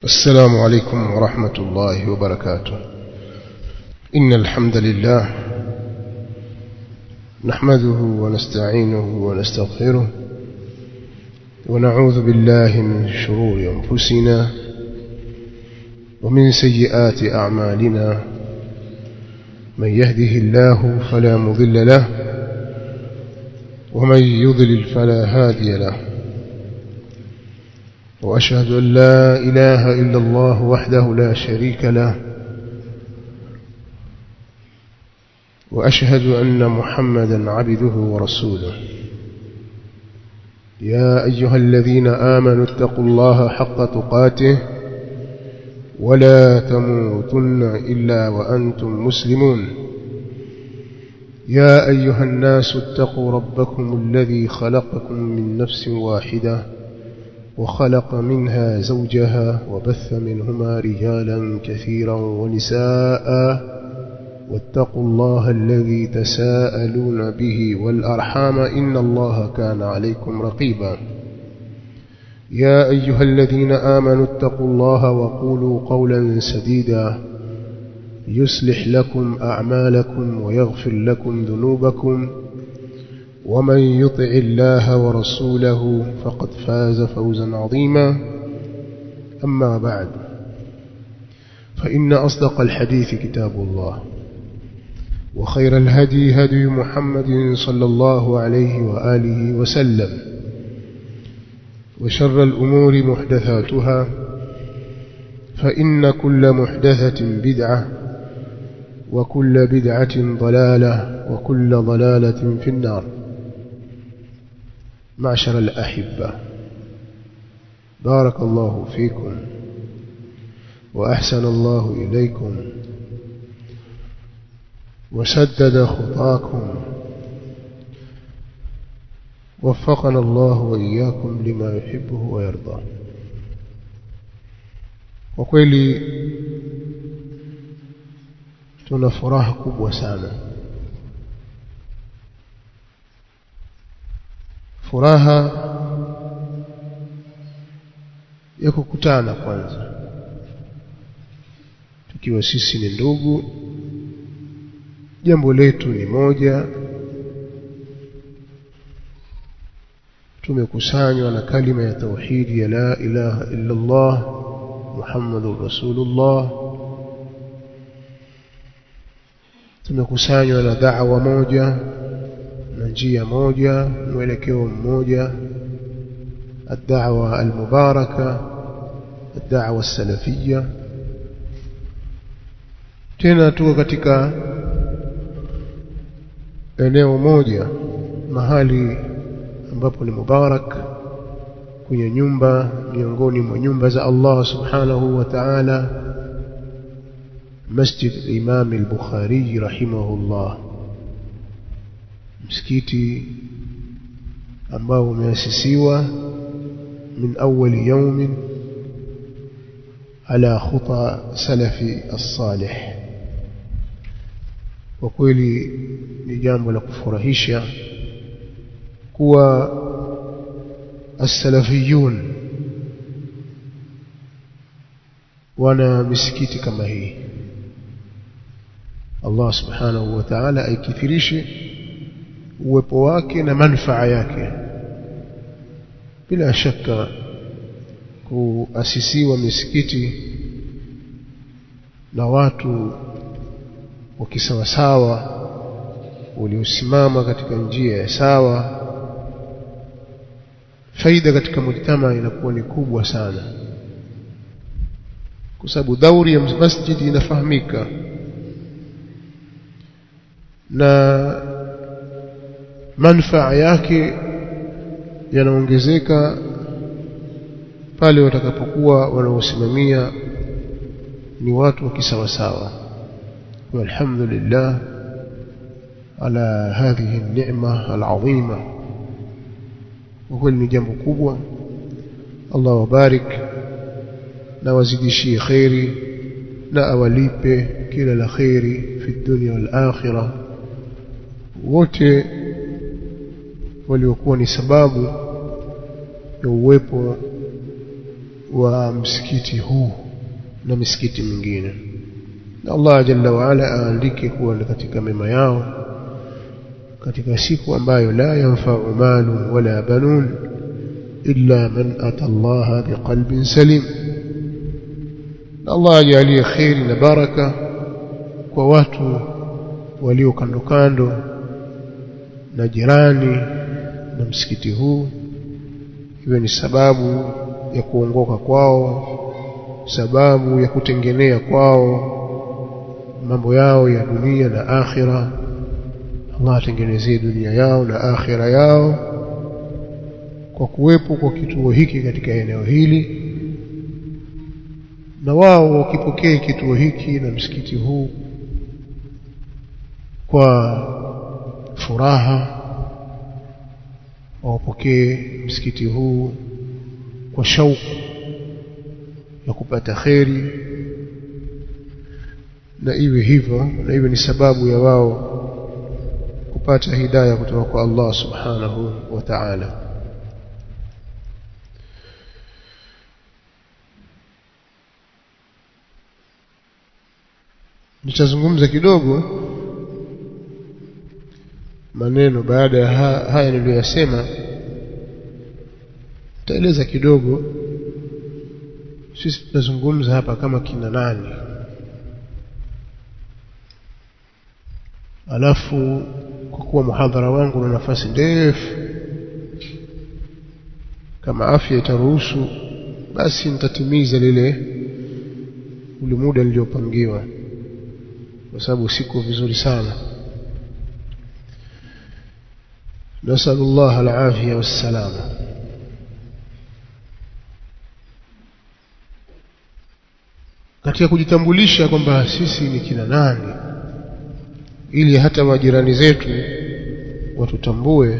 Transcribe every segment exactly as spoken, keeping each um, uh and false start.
السلام عليكم ورحمة الله وبركاته. إن الحمد لله نحمده ونستعينه ونستغفره ونعوذ بالله من شرور أنفسنا ومن سيئات أعمالنا. من يهده الله فلا مضل له ومن يضلل فلا هادي له. وأشهد أن لا إله إلا الله وحده لا شريك له وأشهد أن محمدا عبده ورسوله. يا أيها الذين آمنوا اتقوا الله حق تقاته ولا تموتن إلا وأنتم مسلمون. يا أيها الناس اتقوا ربكم الذي خلقكم من نفس واحدة وخلق منها زوجها وبث منهما رجالا كثيرا ونساء واتقوا الله الذي تساءلون به والأرحام إن الله كان عليكم رقيبا. يا أيها الذين آمنوا اتقوا الله وقولوا قولا سديدا يصلح لكم أعمالكم ويغفر لكم ذنوبكم ومن يطع الله ورسوله فقد فاز فوزا عظيما. أما بعد، فإن أصدق الحديث كتاب الله وخير الهدي هدي محمد صلى الله عليه وآله وسلم وشر الأمور محدثاتها فإن كل محدثة بدعة وكل بدعة ضلالة وكل ضلالة في النار. معشر الأحبة، بارك الله فيكم وأحسن الله إليكم وسدد خطاكم. وفقنا الله وإياكم لما يحبه ويرضى. وكويلي tuna furaha kubwa sana, furaha ya kukutana kwanza tukiwa sisi ni ndugu, jambo letu ni moja, tumekusanywa na kalima ya tauhidi ya la ilaha illa Allah Muhammadur Rasulullah. Tumekusanywa na da'wa moja na njia moja, mwelekeo mmoja, ad-da'wa al-mubaraka, ad-da'wa as-salafiyya. Tena tuko katika eneo moja, mahali ambapo ni mubarak, kwenye nyumba miongoni mwa nyumba za Allah subhanahu wa ta'ala, مسجد الإمام البخاري رحمه الله. msikiti ambao umeasisiwa min awwal yawm ala khuta salafi as-salih. Kwa kweli ni jambo la kufurahisha kuwa as-salafiyun wana misikiti kama hii. Allah subhanahu wa ta'ala aikithirishe uwepo wake na manufaa yake. Bila shaka kuasisiwa misikiti na watu wakisawasawa waliosimama katika njia ya sawa, faida katika mujtama inakuwa ni kubwa sana, kwa sababu dauri ya masjidi inafahamika na manufaa yake yanaongezeka pale watakapokuwa wanaosimamia ni watu wa kisawasawa. Walhamdulillah ala hadhihi an-ni'ma al-'azima. Kwa ni jambo kubwa. Allah wabarik na wazidishie khairi na awalipe kila la khairi fi dunya wal akhirah. Wote waliokuwa ni sababu ya uwepo wa msikiti huu na misikiti mingine. Na Allah jalla wa ala aandike kuwa katika mema yao katika siku ambayo la yanfa'u malu wala banun illa man ata Allah biqalbin salim. Na Allah ajalie khairi na baraka kwa watu walio kando kando na jirani na msikiti huu, iwe ni sababu ya kuongoka kwao, sababu ya kutengenea kwao mambo yao ya dunia na akhira. Allah atengenezee dunia yao na akhira yao kwa kuwepo kwa kituo hiki katika eneo hili, na wao wakipokea kituo hiki na msikiti huu kwa furaha, wapokee msikiti huu kwa shauku ya kupata khairi, na iwe hivyo, na iwe ni sababu ya wao kupata hidayah kutoka kwa Allah subhanahu wa ta'ala. Nitazungumza kidogo maneno baada ya haya niliyosema. Taeleza kidogo sisi tunazungumza hapa kama kina nani, alafu kwa kuwa muhadhara wangu na nafasi ndefu, kama afya itaruhusu basi nitatimiza lile ule muda niliopangiwa, kwa sababu siko vizuri sana. Nasallallahu al-afia was-salama. Katika kujitambulisha kwamba sisi ni kina nani, ili hata majirani zetu watutambue,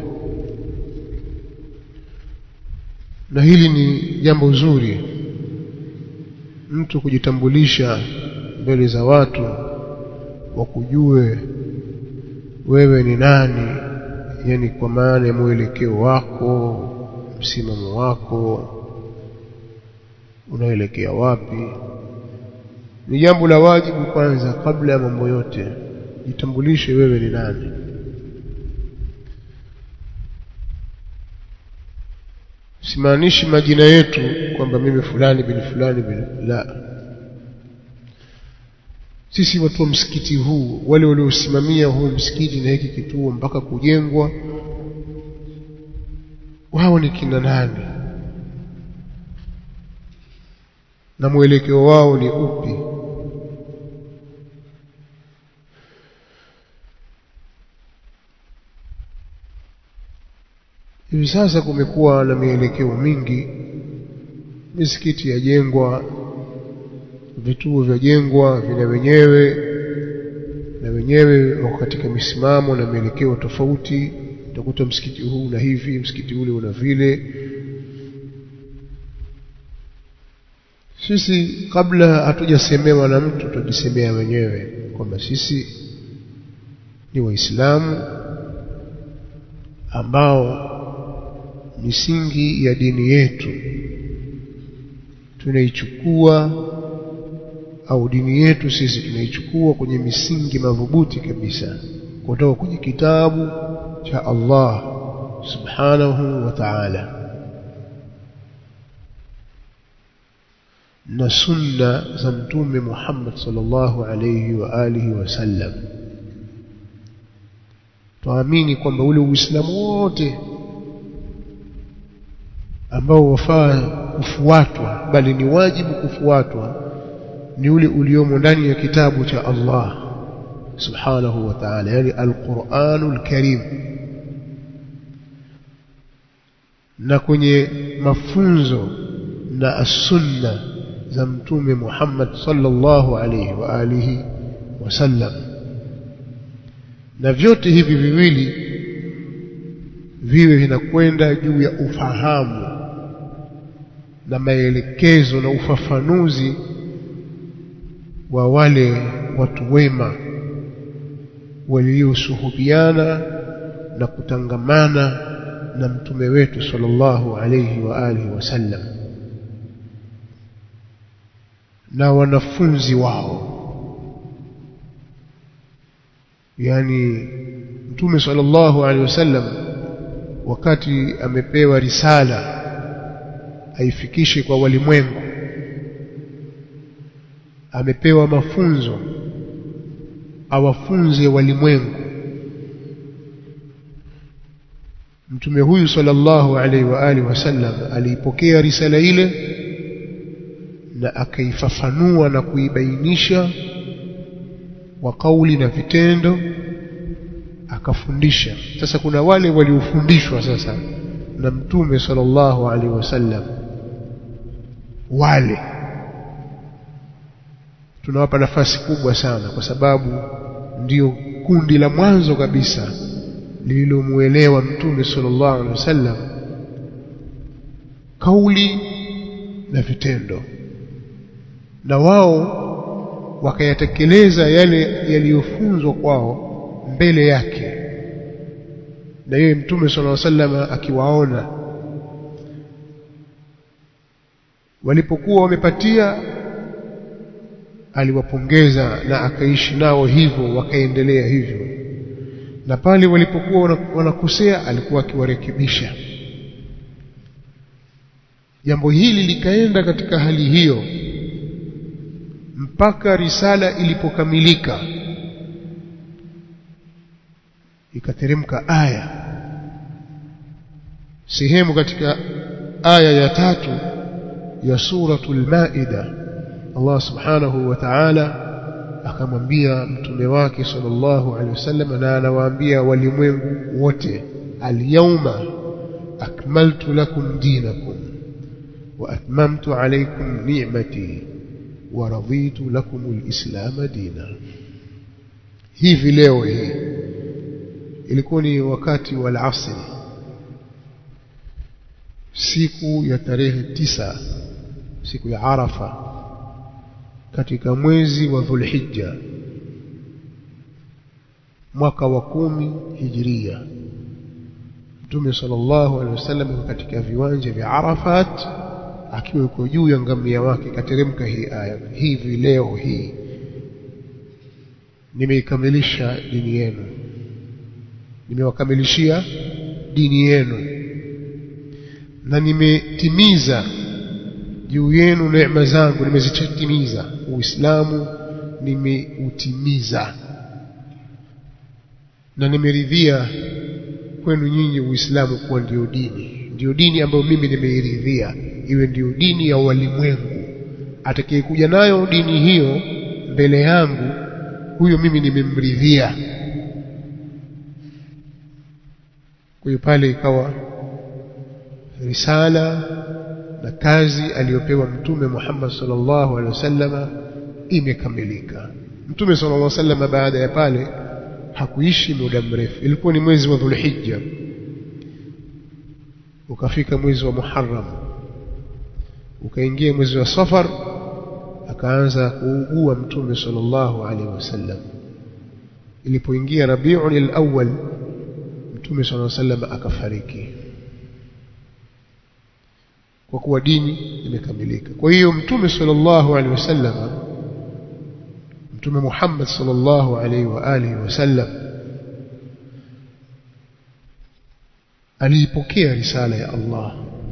na hili ni jambo zuri mtu kujitambulisha mbele za watu wakujue wewe ni nani, yani kwa maana mwelekeo wako, msimamo wako, unaelekea wapi. Ni jambo la wajibu kwanza, kabla ya mambo yote jitambulishe wewe ni nani. Simaanishi majina yetu kwamba mimi fulani bin fulani bin, la. Sisi watu wa msikiti huu, wale waliosimamia huu msikiti na hiki kituo mpaka kujengwa, wao ni kina nani na mwelekeo wao ni upi? Hivi sasa kumekuwa na mielekeo mingi, misikiti yajengwa, vituo vyajengwa vina wenyewe, na wenyewe wako katika misimamo na mielekeo tofauti. Utakuta msikiti huu na hivi, msikiti ule una vile. Sisi kabla hatujasemewa na mtu tujisemea wenyewe kwamba sisi ni Waislamu ambao misingi ya dini yetu tunaichukua, au dini yetu sisi tunaichukua kwenye misingi madhubuti kabisa kutoka kwenye kitabu cha Allah subhanahu wa ta'ala na sunna za mtume Muhammad sallallahu alayhi wa alihi wasallam. Tuamini kwamba ule Uislamu wote ambao wafaa kufuatwa, bali ni wajibu kufuatwa, ni ule uliomo ndani ya kitabu cha Allah subhanahu wa ta'ala, yani al-Qur'anul Karim, na kwenye mafunzo na as-sunna za mtume Muhammad sallallahu alayhi wa alihi wasallam. Na vyote hivi viwili viwe vinakwenda juu ya ufahamu na maelekezo na ufafanuzi wa wale watu wema walioshuhudiana na kutangamana na mtume wetu sallallahu alayhi wa alihi wasallam. na wanafunzi wao. Yani Mtume sallallahu alaihi wasallam wakati amepewa risala aifikishe kwa walimwengu, amepewa mafunzo awafunze walimwengu. Mtume huyu sallallahu alaihi wa alihi wasallam aliipokea risala ile na akaifafanua na kuibainisha kwa kauli na vitendo, akafundisha. Sasa kuna wale waliofundishwa sasa na Mtume sallallahu alaihi wasallam, wale tunawapa nafasi kubwa sana, kwa sababu ndio kundi la mwanzo kabisa lililomuelewa Mtume sallallahu alaihi wasallam kauli na vitendo, na wao wakayatekeleza yale yaliyofunzwa kwao mbele yake, na yeye Mtume sallallahu alaihi wasallam akiwaona walipokuwa wamepatia, aliwapongeza na akaishi nao hivyo, wakaendelea hivyo. Na pale walipokuwa wanakosea alikuwa akiwarekebisha. Jambo hili likaenda katika hali hiyo mpaka risala ilipokamilika, ikateremka aya, sehemu katika aya ya tatu ya suratul Maida. Allah subhanahu wa ta'ala akamwambia mtume wake sallallahu alaihi wasallam, na anawaambia walimwengu wote, al-yawma akmaltu lakum dinakum wa atmamtu alaykum ni'mati wa raditu lakum al-islam dina. Hivi leo hii ilikuwa ni wakati wa al-asr, siku ya tarehe tisa, siku ya Arafa katika mwezi wa Dhulhijja mwaka wa kumi Hijria. Mtume sallallahu alaihi wasallam katika viwanja vya Arafat akiwa yuko juu ya ngamia wake, kateremka hii aya, hivi leo hii nimeikamilisha dini yenu, nimewakamilishia dini yenu na nimetimiza juu yenu neema zangu, nimezitimiza. Uislamu nimeutimiza na nimeridhia kwenu nyinyi Uislamu kuwa ndio dini, ndio dini ambayo mimi nimeiridhia iwe ndio dini ya walimwengu. Atakayekuja nayo dini hiyo mbele yangu, huyo mimi nimemridhia. Kwa hiyo pale ikawa risala na kazi aliyopewa Mtume Muhammad sallallahu alaihi wasallam imekamilika. Mtume sallallahu alaihi wasallam baada ya pale hakuishi muda mrefu. Ilikuwa ni mwezi wa Dhulhijja, ukafika mwezi wa Muharram, ukaingia mwezi wa Safar, akaanza kuugua Mtume sallallahu alaihi wasallam. Ilipoingia Rabiul Awwal, Mtume sallallahu alaihi wasallam akafariki, kwa kuwa dini imekamilika. Kwa hiyo Mtume sallallahu alaihi wasallam, Mtume Muhammad sallallahu alaihi wa alihi wasallam aliipokea risala ya Allah,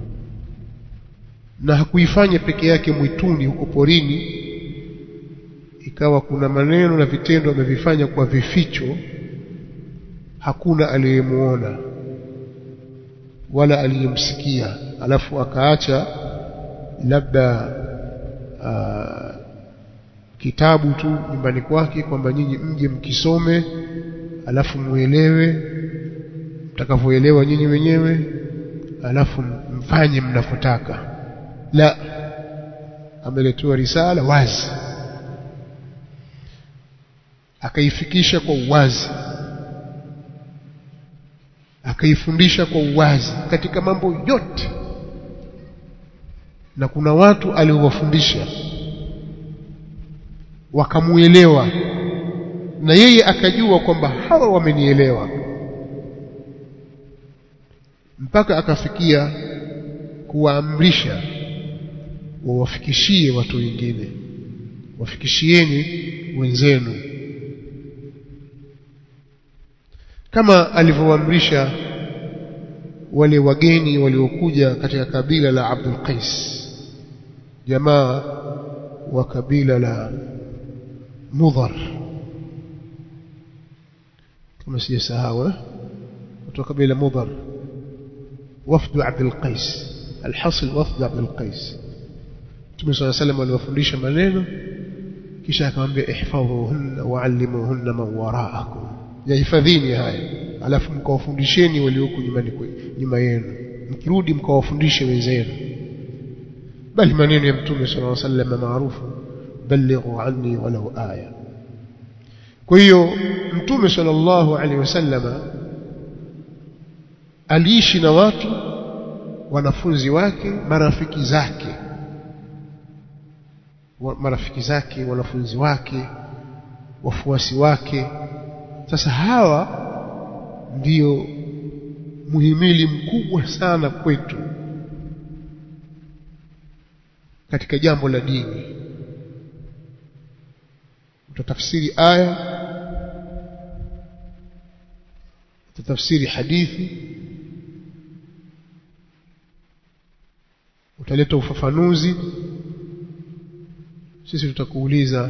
na hakuifanya peke yake mwituni huko porini, ikawa kuna maneno na vitendo amevifanya kwa vificho, hakuna aliyemuona wala aliyemsikia, alafu akaacha labda uh, kitabu tu nyumbani kwake kwamba nyinyi mje mkisome alafu muelewe mtakavyoelewa nyinyi wenyewe alafu mfanye mnafotaka. La, ameletewa risala wazi, akaifikisha kwa uwazi, akaifundisha kwa uwazi katika mambo yote. Na kuna watu aliowafundisha wakamuelewa, na yeye akajua kwamba hawa wamenielewa, mpaka akafikia kuwaamrisha wawafikishie watu wengine. wafikishieni wenzenu kama alivyoamrisha wale wageni waliokuja katika kabila la Abdul Qais, jamaa wa kabila la Mudhar, kama sijasahau kutoka kabila Mudhar, wafdu Abdul Qais, alhasil wafdu Abdul Qais. Mtume صلى الله عليه وسلم aliwafundisha maneno kisha akamwambia ihfadhuhunna wa'allimuhunna man wara'akum, yahifadhini haya alafu mkawafundisheni walioko nyumbani nyuma yenu, mkirudi mkawafundishe wenzenu. bali maneno ya Mtume صلى الله عليه وسلم maarufu, balighu anni walau aya. Kwa hiyo Mtume sallallahu alaihi wasallam aliishi na watu, wanafunzi wake, marafiki zake marafiki zake wanafunzi wake, wafuasi wake. Sasa hawa ndio muhimili mkubwa sana kwetu katika jambo la dini. Utatafsiri aya, utatafsiri hadithi, utaleta ufafanuzi. Sisi tutakuuliza,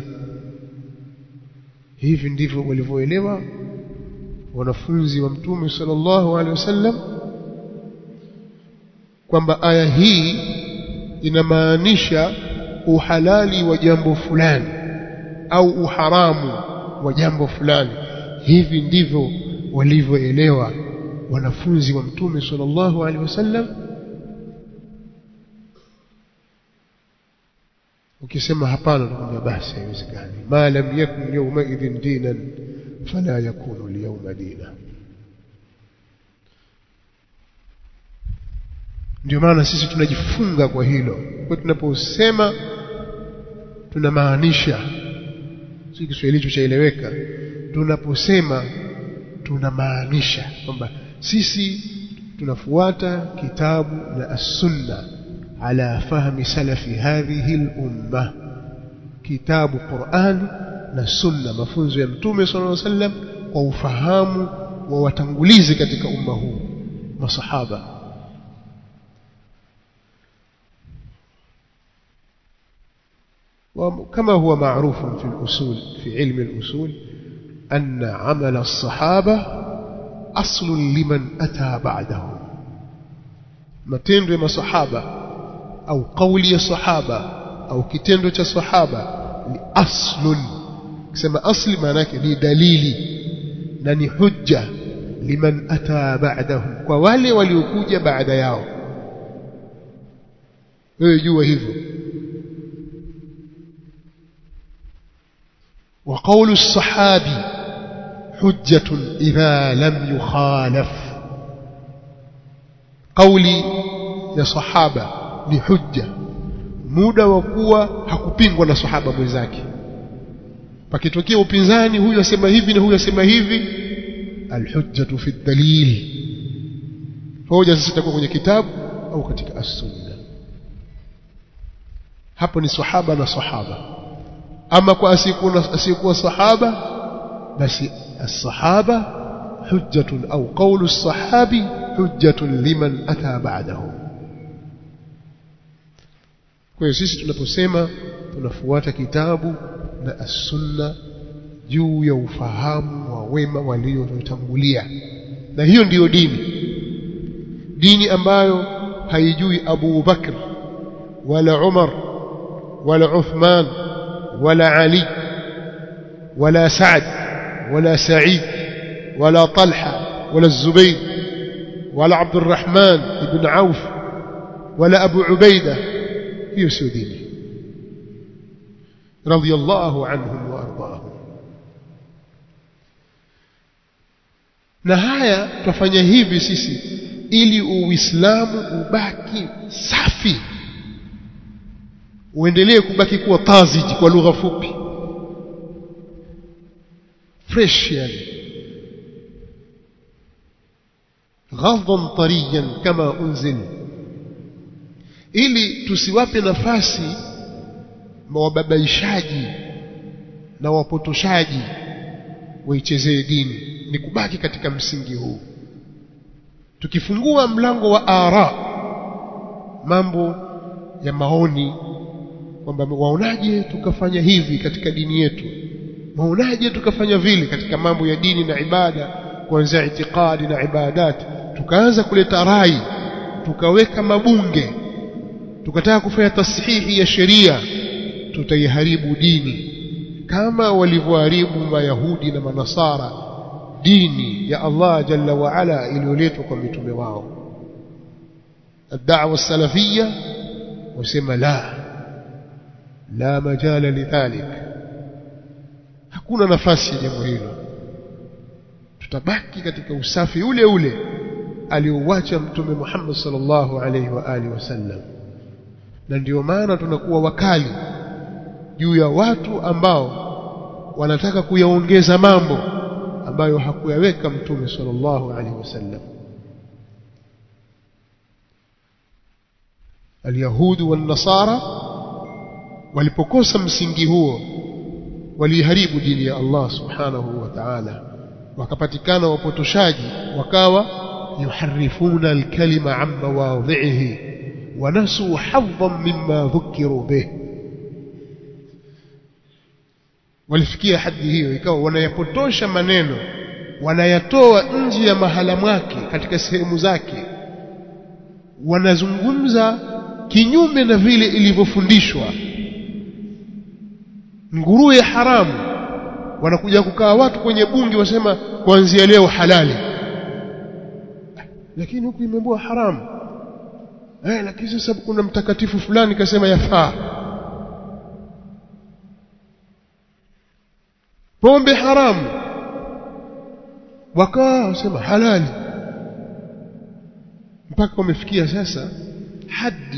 hivi ndivyo walivyoelewa wanafunzi wa Mtume sallallahu alaihi wasallam kwamba aya hii inamaanisha uhalali wa jambo fulani au uharamu wa jambo fulani? Hivi ndivyo walivyoelewa wanafunzi wa Mtume sallallahu alaihi wasallam? Ukisema hapana, tunakwambia basi haiwezekani. Ma lam yakun yawma idhin dinan fala yakunu al-yawma dina. Ndio maana sisi tunajifunga kwa hilo. Kwa tunaposema tunamaanisha, si Kiswahili chaeleweka. Tunaposema tunamaanisha kwamba sisi tunafuata kitabu na as-sunna ala fahmi salafi hadhihi al-umma, kitabu Qur'an na sunna, mafunzo ya Mtume sallallahu alaihi wasallam kwa ufahamu wa watangulizi katika umma huu, masahaba. وكما هو معروف في الأصول، في علم الأصول، أن عمل الصحابة أصل لمن أتى بعدهم. matendo ya masahaba au kauli ya sahaba au kitendo cha sahaba ni aslun. Kusema asli maana yake ni dalili na ni hujja liman ata ba'dahum, kwa wale waliokuja baada yao. Wewe jua hivyo. wa qawlu as-sahabi hujjatun idha lam yukhalaf, kauli ya sahaba ni hujja muda wa kuwa hakupingwa na sahaba mwenzake. Pakitokea upinzani, huyu asema hivi na huyu asema hivi, alhujjatu fi dalil, hoja sisi itakuwa kwenye kitabu au katika as-sunna. Hapo ni sahaba na sahaba. Ama kwa asiyekuwa asiyekuwa sahaba, basi as-sahaba hujjatun au qawlu as-sahabi hujjatun liman ata ba'dahu. Kwa hiyo sisi tunaposema tunafuata kitabu na as-sunna juu ya ufahamu wa wema waliotangulia, na hiyo ndiyo dini, dini ambayo haijui Abu Bakr wala Umar wala Uthman wala Ali wala Saad wala Sa'id wala Talha wala Zubayr wala Abdurrahman ibn Auf wala Abu Ubaida. hiyo sio dini. Radiyallahu anhum wa ardahum. Na haya tufanya hivi sisi ili Uislamu ubaki safi, uendelee kubaki kuwa taziji, kwa lugha fupi, fresh, yani ghadhan tariyan kama unzil, ili tusiwape nafasi wababaishaji na wapotoshaji waichezee dini. Ni kubaki katika msingi huu. Tukifungua mlango wa ara, mambo ya maoni, kwamba waonaje tukafanya hivi katika dini yetu, waonaje tukafanya vile katika mambo ya dini na ibada, kuanzia itikadi na ibadat, tukaanza kuleta rai, tukaweka mabunge, tukataka kufanya tasihihi ya sheria, tutaiharibu dini kama walivyoharibu Mayahudi na Manasara dini ya Allah jalla wa ala iliyoletwa kwa mitume wao. Ad-da'wa salafiyya wasema la la majala lidhalik, hakuna nafasi ya jambo hilo. Tutabaki katika usafi ule ule aliouacha mtume Muhammad sallallahu alaihi wa alihi wasallam. Na ndio maana tunakuwa wakali juu ya watu ambao wanataka kuyaongeza mambo ambayo hakuyaweka mtume sallallahu alaihi wasallam. Al-Yahudi wan-Nasara walipokosa msingi huo waliharibu dini ya Allah subhanahu wa ta'ala, wakapatikana wapotoshaji, wakawa yuharifuna al-kalima an mawadhi'ihi wa nasu hadhan mimma dhukiru bih. Walifikia hadi hiyo, ikawa wanayapotosha maneno, wanayatoa nje ya mahala mwake katika sehemu zake, wanazungumza kinyume na vile ilivyofundishwa. Nguruwe haramu, wanakuja kukaa watu kwenye bunge wasema kuanzia leo halali, lakini huku imeambiwa haramu. Eh, lakini sasa kuna mtakatifu fulani kasema yafaa. Pombe haramu, wakaa wasema halali, mpaka wamefikia sasa hadi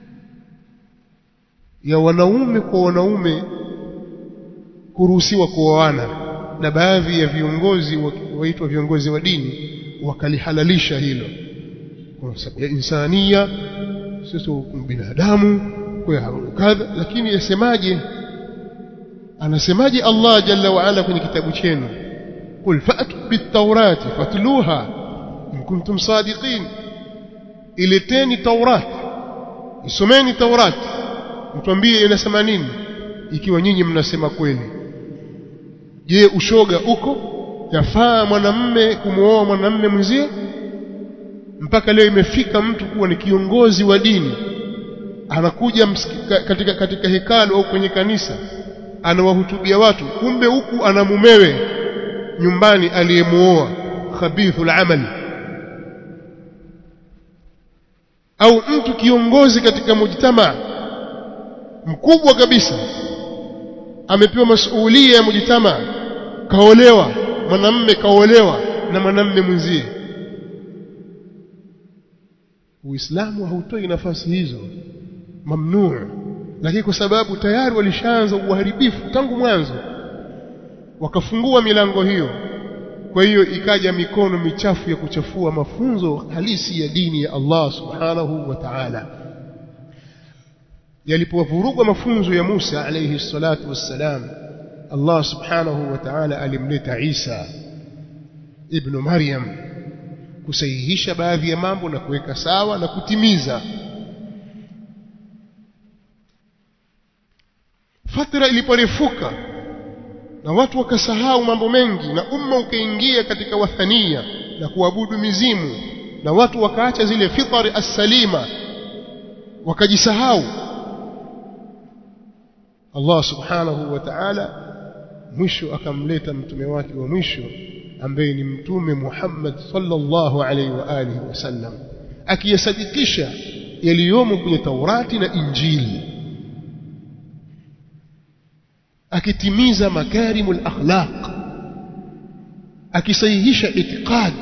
ya wanaume kwa wanaume kuruhusiwa kuoana, na baadhi ya viongozi waitwa viongozi wa dini wakalihalalisha hilo kwa sababu ya insania, sisi binadamu kwa kadha. Lakini yasemaje, anasemaje Allah jalla wa ala kwenye kitabu chenu, qul fa'tu bit-taurati fatluha in kuntum sadiqin, ileteni Taurat, isomeni Taurat, mtuambie inasema nini ikiwa nyinyi mnasema kweli. Je, ushoga uko? Yafaa mwanamume kumuoa mwanamume mwenzie? Mpaka leo imefika mtu kuwa ni kiongozi wa dini, anakuja katika katika hekalu au kwenye kanisa, anawahutubia watu, kumbe huku ana mumewe nyumbani aliyemuoa, khabithul amal. Au mtu kiongozi katika mujtama mkubwa kabisa, amepewa masuhulia ya mujtama, kaolewa mwanamume, kaolewa na mwanamume mwenzie. Uislamu hautoi nafasi hizo, mamnuu. Lakini kwa sababu tayari walishaanza uharibifu tangu mwanzo, wakafungua milango hiyo. Kwa hiyo ikaja mikono michafu ya kuchafua mafunzo halisi ya dini ya Allah subhanahu wa ta'ala. Yalipovurugwa mafunzo ya Musa alayhi salatu wassalam, Allah subhanahu wa ta'ala alimleta Isa ibn Maryam kusahihisha baadhi ya mambo na kuweka sawa na kutimiza. Fatra iliporefuka na watu wakasahau mambo mengi, na umma ukaingia katika wathania na kuabudu mizimu, na watu wakaacha zile fitari as-salima, wakajisahau, Allah subhanahu wa ta'ala mwisho akamleta mtume wake wa mwisho ambaye ni mtume Muhammad sallallahu alaihi wa alihi wasallam, akiyasadikisha yaliyomo kwenye Taurati na Injili, akitimiza makarimul akhlaq, akisahihisha itikad.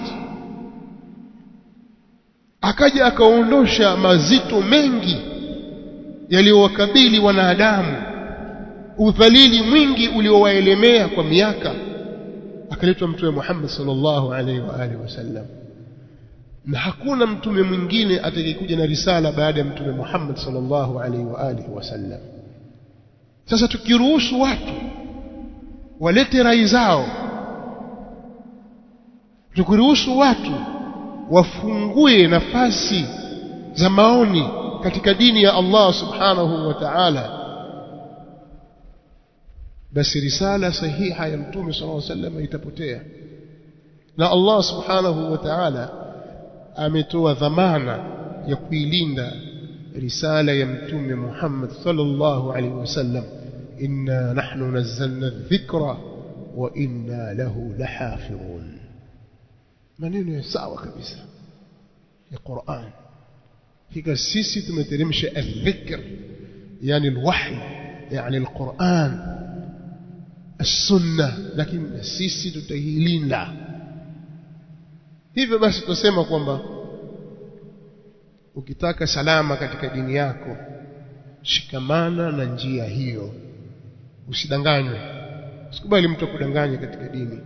Akaja akaondosha mazito mengi yaliyowakabili wanadamu, udhalili mwingi uliowaelemea kwa miaka. Akaletwa mtume Muhammad sallallahu alaihi wa alihi wasallam, na hakuna mtume mwingine atakayekuja na risala baada ya mtume Muhammad sallallahu alaihi wa alihi wasallam. Sasa tukiruhusu watu walete rai zao, tukiruhusu watu wafungue nafasi za maoni katika dini ya Allah subhanahu wa ta'ala, basi risala sahiha ya Mtume sallallahu alaihi wasallam itapotea. Na Allah subhanahu wa ta'ala ametoa dhamana ya kuilinda risala ya Mtume Muhammad sallallahu alaihi wasallam, inna nahnu nazzalna adh-dhikra wa inna lahu lahafidhun. Maneno ya sawa kabisa ya Qur'an. Hika sisi tumeteremsha adh-dhikr, yani al-wahy, yani al-Qur'an, as-sunnah, lakini sisi tutailinda. Hivyo basi tusema kwamba ukitaka salama katika dini yako, shikamana na njia hiyo, usidanganywe. Usikubali mtu akudanganye katika dini.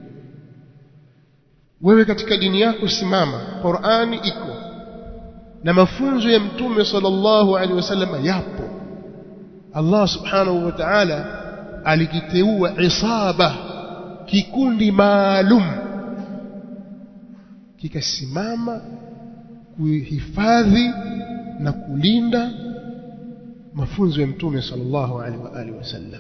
Wewe katika dini yako simama, Qur'ani iko na mafunzo ya Mtume sallallahu alaihi wasallam yapo. Allah subhanahu wa ta'ala alikiteua isaba, kikundi maalum, kikasimama kuhifadhi na kulinda mafunzo ya Mtume sallallahu alaihi wasallam.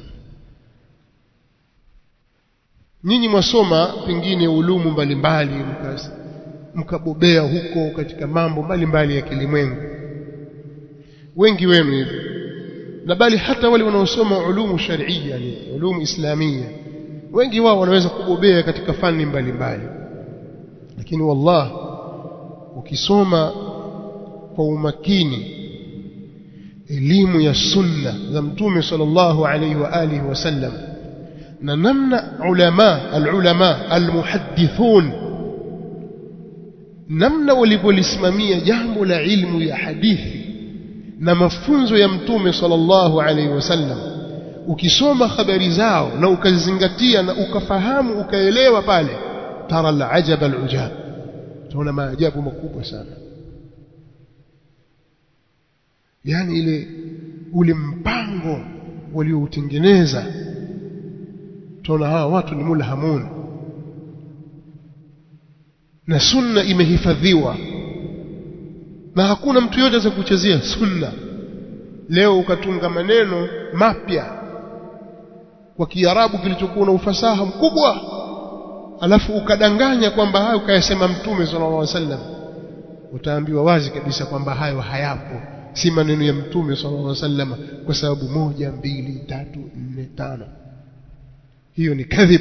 Nyinyi mwasoma pengine ulumu mbalimbali, mkabobea huko katika mambo mbalimbali ya kilimwengu, wengi wenu hivi, na bali hata wale wanaosoma ulumu sharia, yani ulumu islamia, wengi wao wanaweza kubobea katika fani mbalimbali. Lakini wallah, ukisoma kwa umakini elimu ya sunna za Mtume sallallahu alaihi wa alihi wasallam, na namna ulama alulama almuhaddithun namna walipolisimamia jambo la ilmu ya hadithi na mafunzo ya Mtume sallallahu alaihi wasallam, ukisoma habari zao na ukazingatia na ukafahamu ukaelewa pale, tara al-ajab al-ujab, tunaona maajabu makubwa sana. Yani ile ule mpango walioutengeneza, tunaona hawa watu ni mulhamun, na sunna imehifadhiwa, na hakuna mtu yote za kuchezea sunna. Leo ukatunga maneno mapya kwa Kiarabu kilichokuwa na ufasaha mkubwa, alafu ukadanganya kwamba hayo kayasema Mtume sallallahu alaihi wasallam, utaambiwa wazi kabisa kwamba hayo hayapo, si maneno ya Mtume sallallahu alaihi wasallam, kwa sababu moja, mbili, tatu, nne, tano. Hiyo ni kadhib.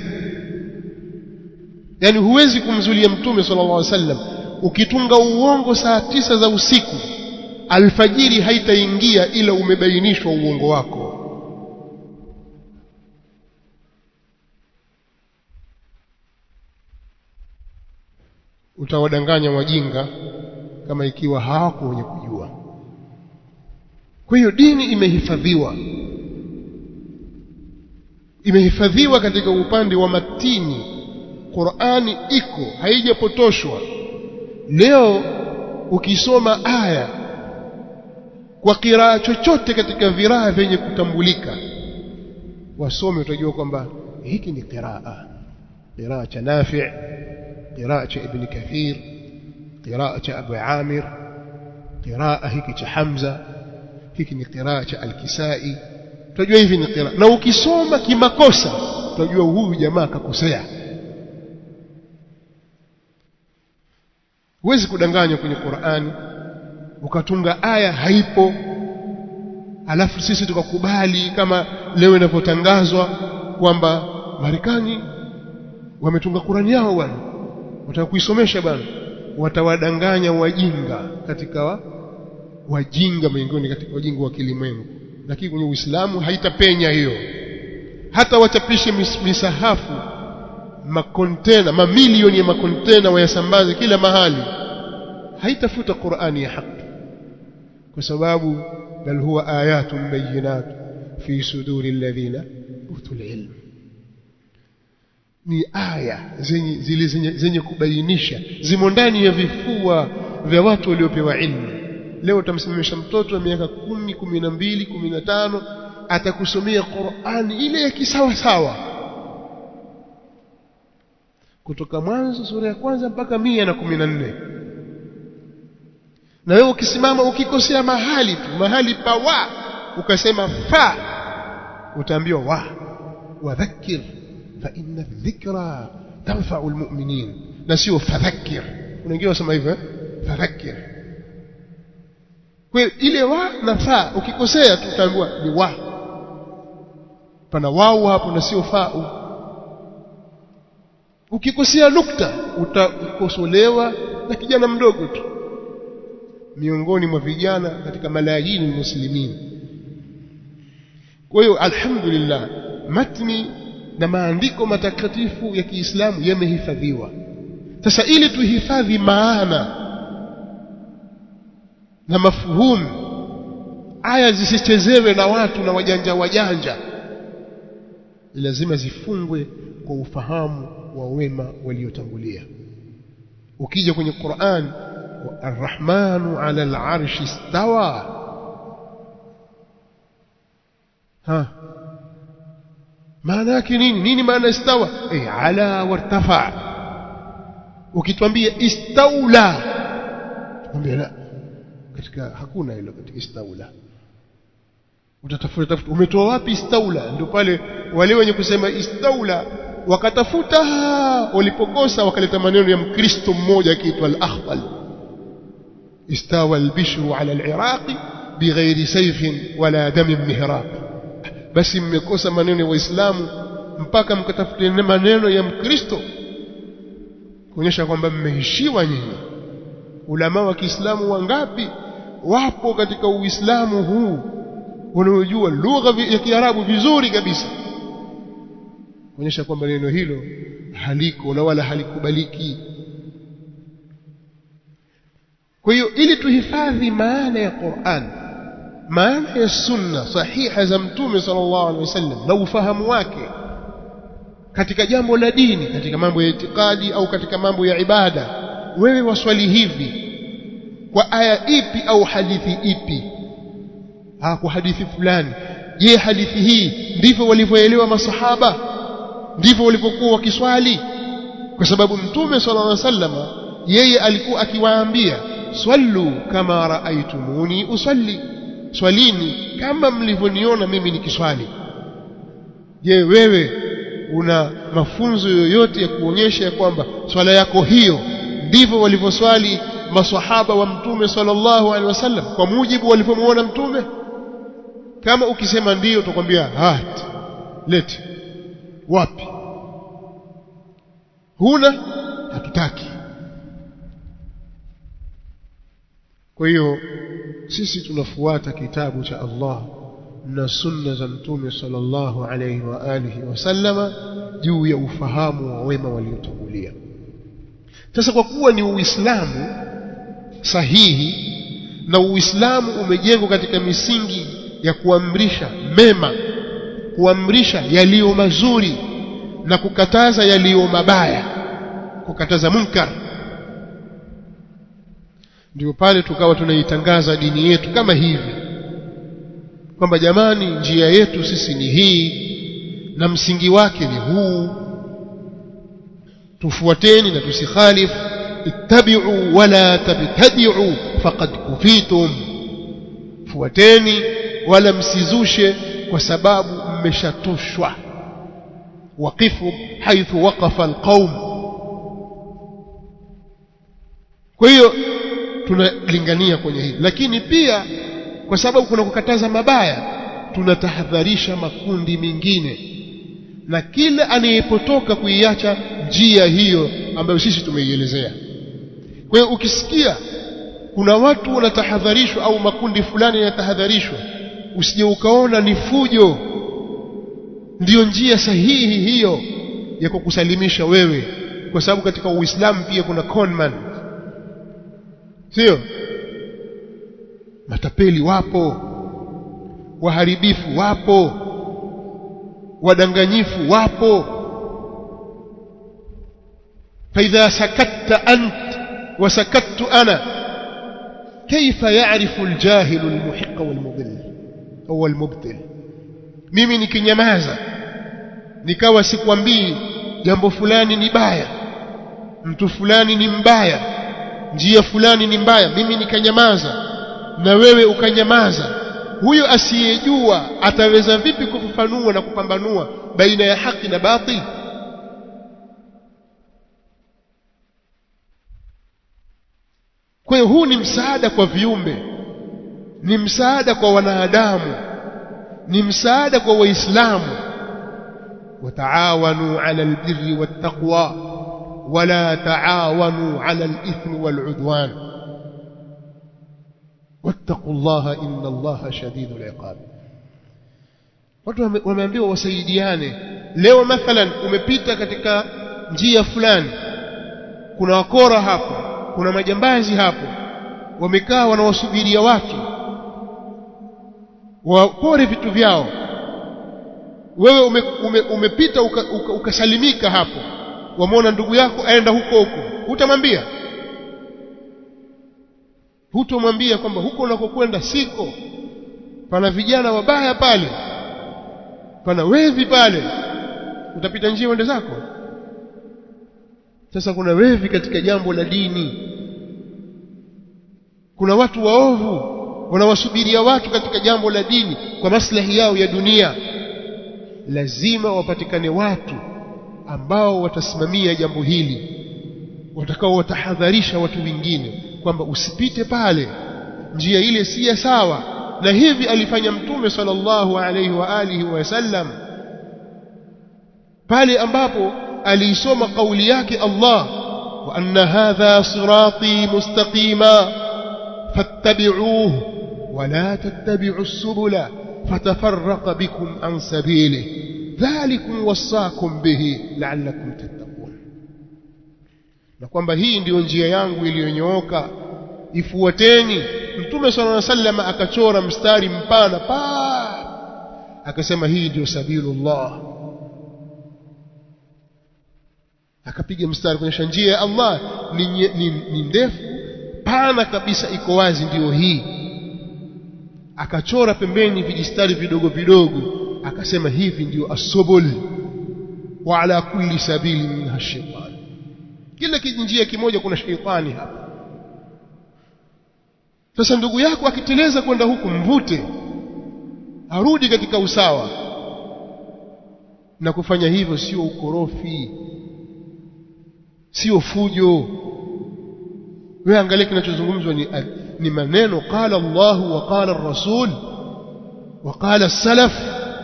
Yani huwezi kumzulia Mtume sallallahu alaihi wasallam. Ukitunga uongo saa tisa za usiku, alfajiri haitaingia ila umebainishwa uongo wako. Utawadanganya wajinga kama ikiwa hawako wenye kujua. Kwa hiyo dini imehifadhiwa, imehifadhiwa katika upande wa matini. Qur'ani iko, haijapotoshwa. Leo ukisoma aya kwa kiraa chochote katika viraa vyenye kutambulika, wasome utajua kwamba hiki ni qiraa, qiraa cha Nafi', qiraa cha Ibn Kathir, qiraa cha Abu Amir, qiraa hiki cha Hamza, hiki ni qiraa cha Al-Kisai. Utajua hivi ni qiraa. Na ukisoma kimakosa utajua huyu jamaa kakosea. Huwezi kudanganya kwenye Qur'ani ukatunga aya haipo, alafu sisi tukakubali kama leo inapotangazwa kwamba Marekani wametunga Qur'ani yao bwana, wataka kuisomesha bwana. Watawadanganya wajinga katika wa, wajinga miongoni katika wajinga wa kilimwengu. Lakini kwenye Uislamu haitapenya hiyo. Hata wachapishe mis, misahafu makontena, mamilioni ya makontena wayasambaze kila mahali, haitafuta Qur'ani ya haki, kwa sababu bal huwa ayatun bayyinat fi suduri alladhina utul ilm. Ni aya zenye zile zenye, zenye kubainisha, zimo ndani ya vifua vya watu waliopewa ilmu. Leo utamsimamisha mtoto wa miaka kumi, kumi na mbili, kumi na tano atakusomea Qur'an ile ya kisawa sawa kutoka mwanzo sura ya kwanza mpaka mia na kumi na nne. Na wewe ukisimama ukikosea mahali tu, mahali pa wa ukasema fa, utaambiwa wa wadhakkir fa inna dhikra tanfa'u almu'minin, na sio fadhakkir. Wengine wasema hivyo, fadhakkir. Kwa ile wa na fa ukikosea tu utaambiwa ni wa, pana wao hapo na sio fa. Ukikosea nukta utakosolewa na kijana mdogo tu miongoni mwa vijana katika malayini muslimin. Kwa hiyo alhamdulillah, matni na maandiko matakatifu ya Kiislamu yamehifadhiwa. Sasa ili tuhifadhi maana na mafuhumu, aya zisichezewe na watu na wajanja wajanja, lazima zifungwe kwa ufahamu wa wema waliotangulia. Ukija kwenye Qur'an, Ar-Rahmanu 'ala al-'arshi istawa, ha maana yake nini? Nini maana istawa? Eh, ala wartafa. Ukitwambia istaula, tuambie la, katika hakuna hilo katika istaula. Utatafuta tafuta umetoa wapi istaula? Ndio pale wale wenye kusema istaula wakatafuta, walipokosa wakaleta maneno ya Mkristo mmoja akiitwa al-Akhtal, istawa al-bishru 'ala al-Iraqi bighairi sayfin wala damin mihraq. Basi mmekosa maneno ya Waislamu mpaka mkatafuta maneno ya Mkristo kuonyesha kwamba mmeheshiwa nyinyi. Ulama wa Kiislamu wangapi wapo katika Uislamu huu wanaojua lugha ya Kiarabu vizuri kabisa, kuonyesha kwamba neno hilo haliko na wala halikubaliki. Kwa hiyo ili tuhifadhi maana ya Qur'an, maana ya sunna sahiha za Mtume sallallahu alaihi wasallam na ufahamu wake katika jambo la dini, katika mambo ya itikadi au katika mambo ya ibada, wewe waswali hivi kwa aya ipi au hadithi ipi? Ah, kwa hadithi fulani. Je, hadithi hii ndivyo walivyoelewa masahaba? Ndivyo walivyokuwa wakiswali? Kwa sababu Mtume sallallahu alaihi wasallam yeye alikuwa akiwaambia, swallu kama raaitumuni usalli, swalini kama mlivyoniona mimi nikiswali. Je, wewe una mafunzo yoyote ya kuonyesha kwamba swala yako hiyo ndivyo walivyoswali maswahaba wa Mtume sallallahu alaihi wasallam kwa mujibu walivyomuona Mtume? Kama ukisema ndio, tutakwambia hat leti wapi, huna, hatutaki. Kwa hiyo sisi tunafuata kitabu cha Allah na sunna za Mtume sallallahu alayhi wa alihi wasallama juu ya ufahamu wa wema waliotangulia. Sasa kwa kuwa ni Uislamu sahihi na Uislamu umejengwa katika misingi ya kuamrisha mema, kuamrisha yaliyo mazuri na kukataza yaliyo mabaya, kukataza munkar, ndio pale tukawa tunaitangaza dini yetu kama hivi kwamba jamani, njia yetu sisi ni hii na msingi wake ni huu, tufuateni na tusikhalifu. ittabi'u wala tabtadi'u faqad kufitum, fuateni wala msizushe kwa sababu mmeshatoshwa. waqifu haithu waqafa alqaum. Kwa hiyo tunalingania kwenye hili, lakini pia kwa sababu kuna kukataza mabaya, tunatahadharisha makundi mengine na kila anayepotoka kuiacha njia hiyo ambayo sisi tumeielezea. Kwa hiyo ukisikia kuna watu wanatahadharishwa au makundi fulani yanatahadharishwa, usije ukaona ni fujo ndiyo njia sahihi hiyo ya kukusalimisha wewe, kwa sababu katika Uislamu pia kuna conman, sio? Matapeli wapo, waharibifu wapo, wadanganyifu wapo. فإذا سكت أنت وسكت أنا كيف يعرف الجاهل المحق والمضل أو المبطل؟ mimi nikinyamaza nikawa sikwambii jambo fulani ni baya, mtu fulani ni mbaya, njia fulani ni mbaya, mimi nikanyamaza na wewe ukanyamaza, huyo asiyejua ataweza vipi kufafanua na kupambanua baina ya haki na batil? Kwa hiyo huu ni msaada kwa viumbe, ni msaada kwa wanadamu, ni msaada kwa waislamu. wataawanu ala albirri wattaqwa wala taawanu ala alithmi waludwan wattaqullaha inna allaha shadidul iqab. Watu wameambiwa wasaidiane. Leo mathalan umepita katika njia fulani, kuna wakora hapo, kuna majambazi hapo, wamekaa wanawasubiria watu wapore vitu vyao. Wewe ume, ume, umepita ukasalimika uka, uka hapo, wamuona ndugu yako aenda huko huko, hutamwambia? Hutomwambia kwamba huko unakokwenda siko, pana vijana wabaya pale, pana wevi pale, utapita njia uende zako? Sasa kuna wevi katika jambo la dini, kuna watu waovu wanawasubiria watu katika jambo la dini kwa maslahi yao ya dunia. Lazima wapatikane watu ambao watasimamia jambo hili, watakao watahadharisha watu wengine kwamba usipite pale, njia ile si sawa. Na hivi alifanya Mtume sallallahu alayhi wa alihi wasallam pale ambapo aliisoma kauli yake Allah, wa anna hadha sirati mustaqima fattabi'uhu wa la tattabi'us subula fatafarraqa bikum an sabilihi dhalikum wasaakum bihi la'allakum tattaqun. Na kwamba hii ndiyo njia yangu iliyonyooka, ifuateni. Mtume sallallahu alaihi wasallam akachora mstari mpana pa, akasema hii ndiyo sabilullah, akapiga mstari kwenye njia ya Allah ni, ni, ni ndefu pana kabisa, iko wazi, ndiyo hii. Akachora pembeni vijistari vidogo vidogo, akasema hivi ndiyo as-subul wa ala kulli sabili minha shaytan. Kila kijinjia kimoja kuna shaitani hapa. Sasa ndugu yako akiteleza kwenda huku, mvute arudi katika usawa. Na kufanya hivyo sio ukorofi, sio fujo. Wewe angalia kinachozungumzwa ni, ni maneno qala Allah wa qala ar-rasul wa qala as-salaf.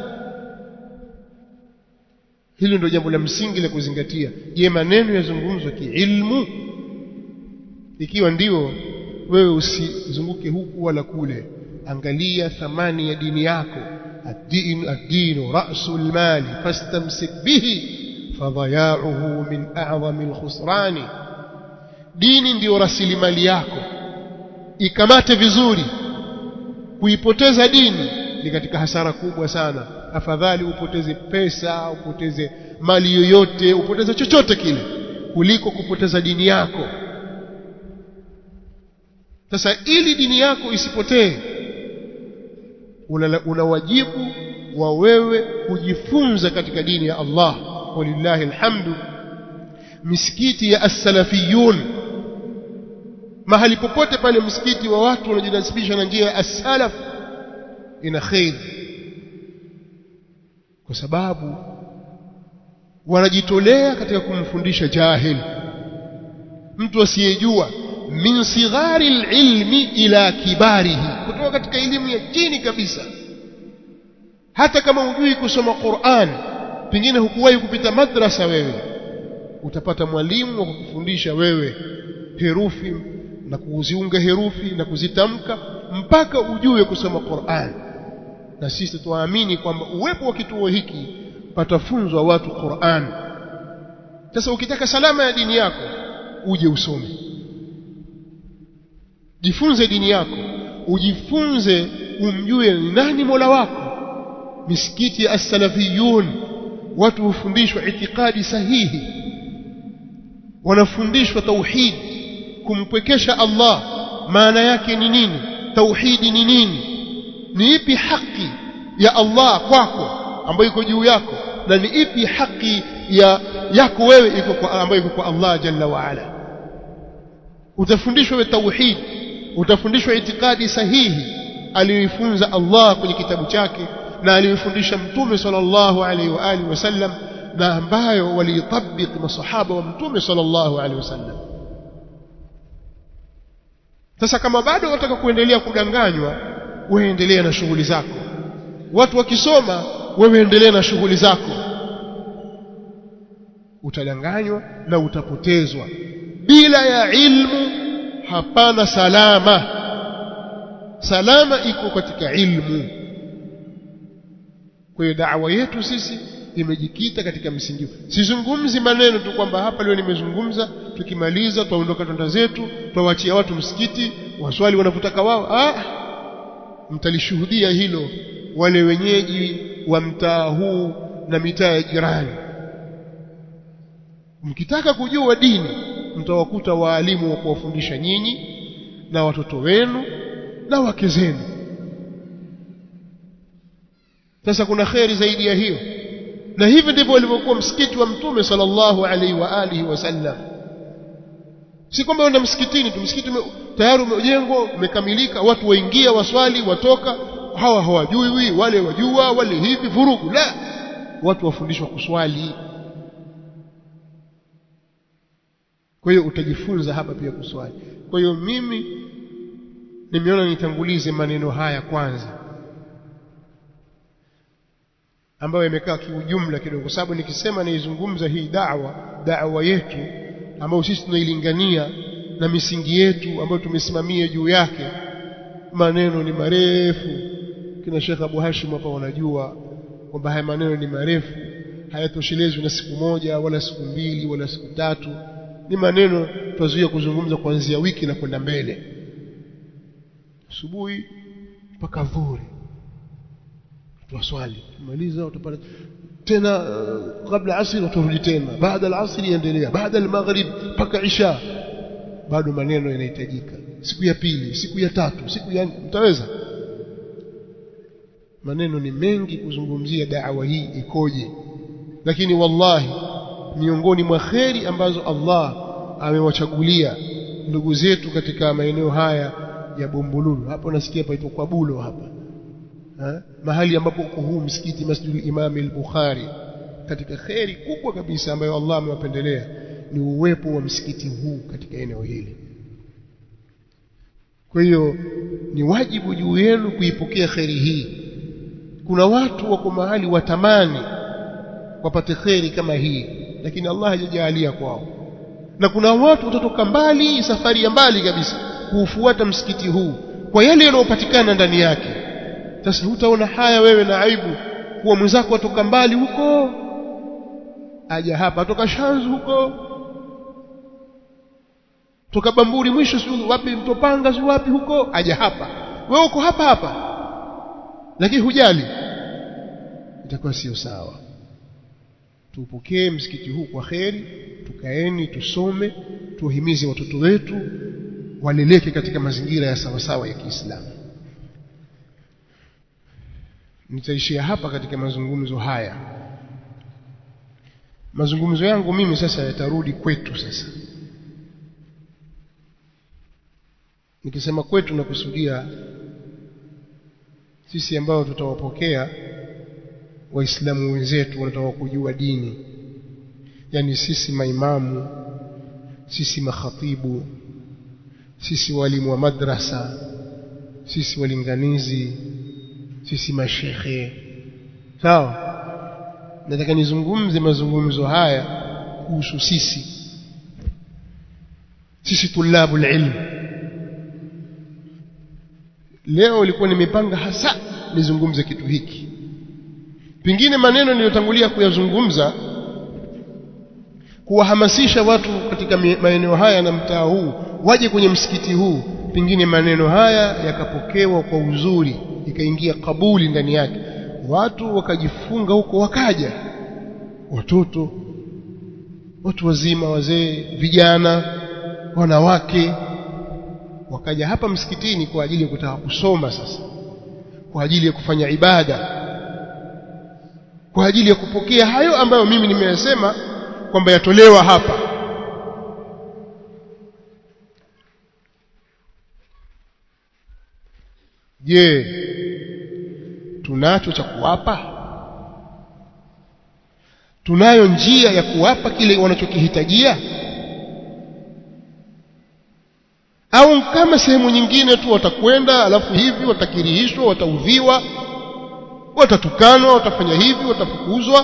Hilo ndio jambo la msingi la kuzingatia. Je, maneno yazungumzwa kiilmu? Ikiwa ndio, wewe usizunguke huku wala kule, angalia thamani ya dini yako. ad-din ad-din ra'sul mali fastamsik bihi fadaya'uhu min a'zami al-khusrani. Dini ndio rasilimali yako, ikamate vizuri. Kuipoteza dini ni katika hasara kubwa sana. Afadhali upoteze pesa, upoteze mali yoyote, upoteze chochote kile, kuliko kupoteza dini yako. Sasa ili dini yako isipotee, una, una wajibu wa wewe kujifunza katika dini ya Allah. Walillahi alhamdu, misikiti ya as-salafiyun, mahali popote pale msikiti wa watu wanajinasibisha na njia ya as-salaf, ina khair, kwa sababu wanajitolea katika kumfundisha jahil, mtu asiyejua, min sighari ilmi ila kibarihi, kutoka katika elimu ya chini kabisa. Hata kama hujui kusoma Qur'an, pengine hukuwahi kupita madrasa wewe, utapata mwalimu wa kukufundisha wewe herufi na kuziunga herufi na kuzitamka mpaka ujue kusoma Qur'an. Na sisi tuamini kwamba uwepo wa kituo hiki patafunzwa watu Qur'an. Sasa ukitaka salama ya dini yako, uje usome, jifunze dini yako, ujifunze, umjue ni nani Mola wako. Misikiti ya as-salafiyun, watu hufundishwa itikadi sahihi, wanafundishwa tauhid, kumpwekesha Allah maana yake ni nini, tauhidi ni nini, ni ipi haki ya Allah kwako, ambayo iko juu yako, na ni ipi haki ya yako wewe iko kwa ambayo iko kwa Allah jalla wa ala. Utafundishwa tauhid, utafundishwa itikadi sahihi aliyoifunza Allah kwenye kitabu chake na aliyofundisha Mtume sallallahu alaihi wa alihi wasallam, na ambayo waliitabiki masahaba wa Mtume sallallahu alaihi wasallam. Sasa kama bado wataka kuendelea kudanganywa, wewe endelea na shughuli zako. Watu wakisoma, wewe endelea na shughuli zako. Utadanganywa na utapotezwa. Bila ya ilmu hapana salama. Salama iko katika ilmu. Kwa hiyo da'wa yetu sisi imejikita katika msingi. Sizungumzi maneno tu kwamba hapa leo nimezungumza, tukimaliza tuondoka tonda zetu, tuwaachia watu msikiti, waswali wanapotaka wao. Ah, mtalishuhudia hilo wale wenyeji wa mtaa huu na mitaa ya jirani. Mkitaka kujua dini, mtawakuta waalimu wa kuwafundisha nyinyi na watoto wenu na wake zenu. Sasa kuna khairi zaidi ya hiyo. Na hivi ndivyo ulivyokuwa msikiti wa Mtume sallallahu alaihi wa alihi wasallam. Si kwamba unaenda msikitini tu, msikiti tayari umejengwa, umekamilika, watu waingia, waswali, watoka, hawa hawajui, wale wajua, wale hivi, vurugu. La, watu wafundishwa kuswali. Kwa hiyo utajifunza hapa pia kuswali. Kwa hiyo mimi nimeona nitangulize maneno haya kwanza, ambayo imekaa kiujumla kidogo, kwa sababu nikisema naizungumza hii da'wa, da'wa yetu ambayo sisi tunailingania na misingi yetu ambayo tumesimamia juu yake, maneno ni marefu. Kina Sheikh Abu Hashim hapa wanajua kwamba haya maneno ni marefu, hayatoshelezwi na siku moja wala siku mbili wala siku tatu. Ni maneno tuwazuia kuzungumza kuanzia wiki na kwenda mbele, asubuhi mpaka dhuhuri tuwaswali, tumaliza utapata tena uh, kabla asri utarudi tena, baada al-asri endelea, baada al-maghrib mpaka isha, bado maneno yanahitajika. Siku ya pili, siku ya tatu, siku ya mtaweza. Maneno ni mengi kuzungumzia da'wa hii ikoje, lakini wallahi miongoni mwa khairi ambazo Allah amewachagulia ndugu zetu katika maeneo haya ya Bumbululu, hapo nasikia paitwa kwa Bulo hapa, ha? Mahali ambapo uko huu msikiti Masjidul Imam al-Bukhari, katika khairi kubwa kabisa ambayo Allah amewapendelea ni uwepo wa msikiti huu katika eneo hili. Kwa hiyo ni wajibu juu yenu kuipokea khairi hii. Kuna watu wako mahali watamani wapate khairi kama hii, lakini Allah hajajalia kwao. Na kuna watu watatoka mbali, safari ya mbali kabisa, kuufuata msikiti huu kwa yale yanayopatikana ndani yake. Sasa hutaona haya wewe na aibu kuwa mwenzako atoka mbali huko, aja hapa, atoka Shanzu huko, toka Bamburi mwisho si wapi, Mtopanga si wapi huko, aja hapa. Wewe uko hapa hapa lakini hujali. Itakuwa sio sawa. Tupokee msikiti huu kwa khairi, tukaeni tusome, tuhimize watoto wetu waleleke katika mazingira ya sawa sawa ya Kiislamu. Nitaishia hapa katika mazungumzo haya. Mazungumzo yangu mimi sasa yatarudi kwetu sasa. Nikisema kwetu na kusudia sisi ambao tutawapokea Waislamu wenzetu wanataka kujua dini, yani sisi maimamu, sisi makhatibu, sisi walimu wa madrasa, sisi walinganizi, sisi mashekhe. Sawa? Nataka nizungumze mazungumzo haya kuhusu sisi sisi tulabul ilm. Leo nilikuwa nimepanga hasa nizungumze kitu hiki. Pengine maneno niliyotangulia kuyazungumza kuwahamasisha watu katika maeneo haya na mtaa huu waje kwenye msikiti huu, pengine maneno haya yakapokewa kwa uzuri, ikaingia kabuli ndani yake, watu wakajifunga huko, wakaja watoto, watu wazima, wazee, vijana, wanawake, wakaja hapa msikitini kwa ajili ya kutaka kusoma sasa, kwa ajili ya kufanya ibada. kwa ajili ya kupokea hayo ambayo mimi nimeyasema kwamba yatolewa hapa. Je, tunacho cha kuwapa? Tunayo njia ya kuwapa kile wanachokihitajia? Au kama sehemu nyingine tu watakwenda alafu hivi watakirihishwa, wataudhiwa, watatukanwa, watafanya hivi, watafukuzwa,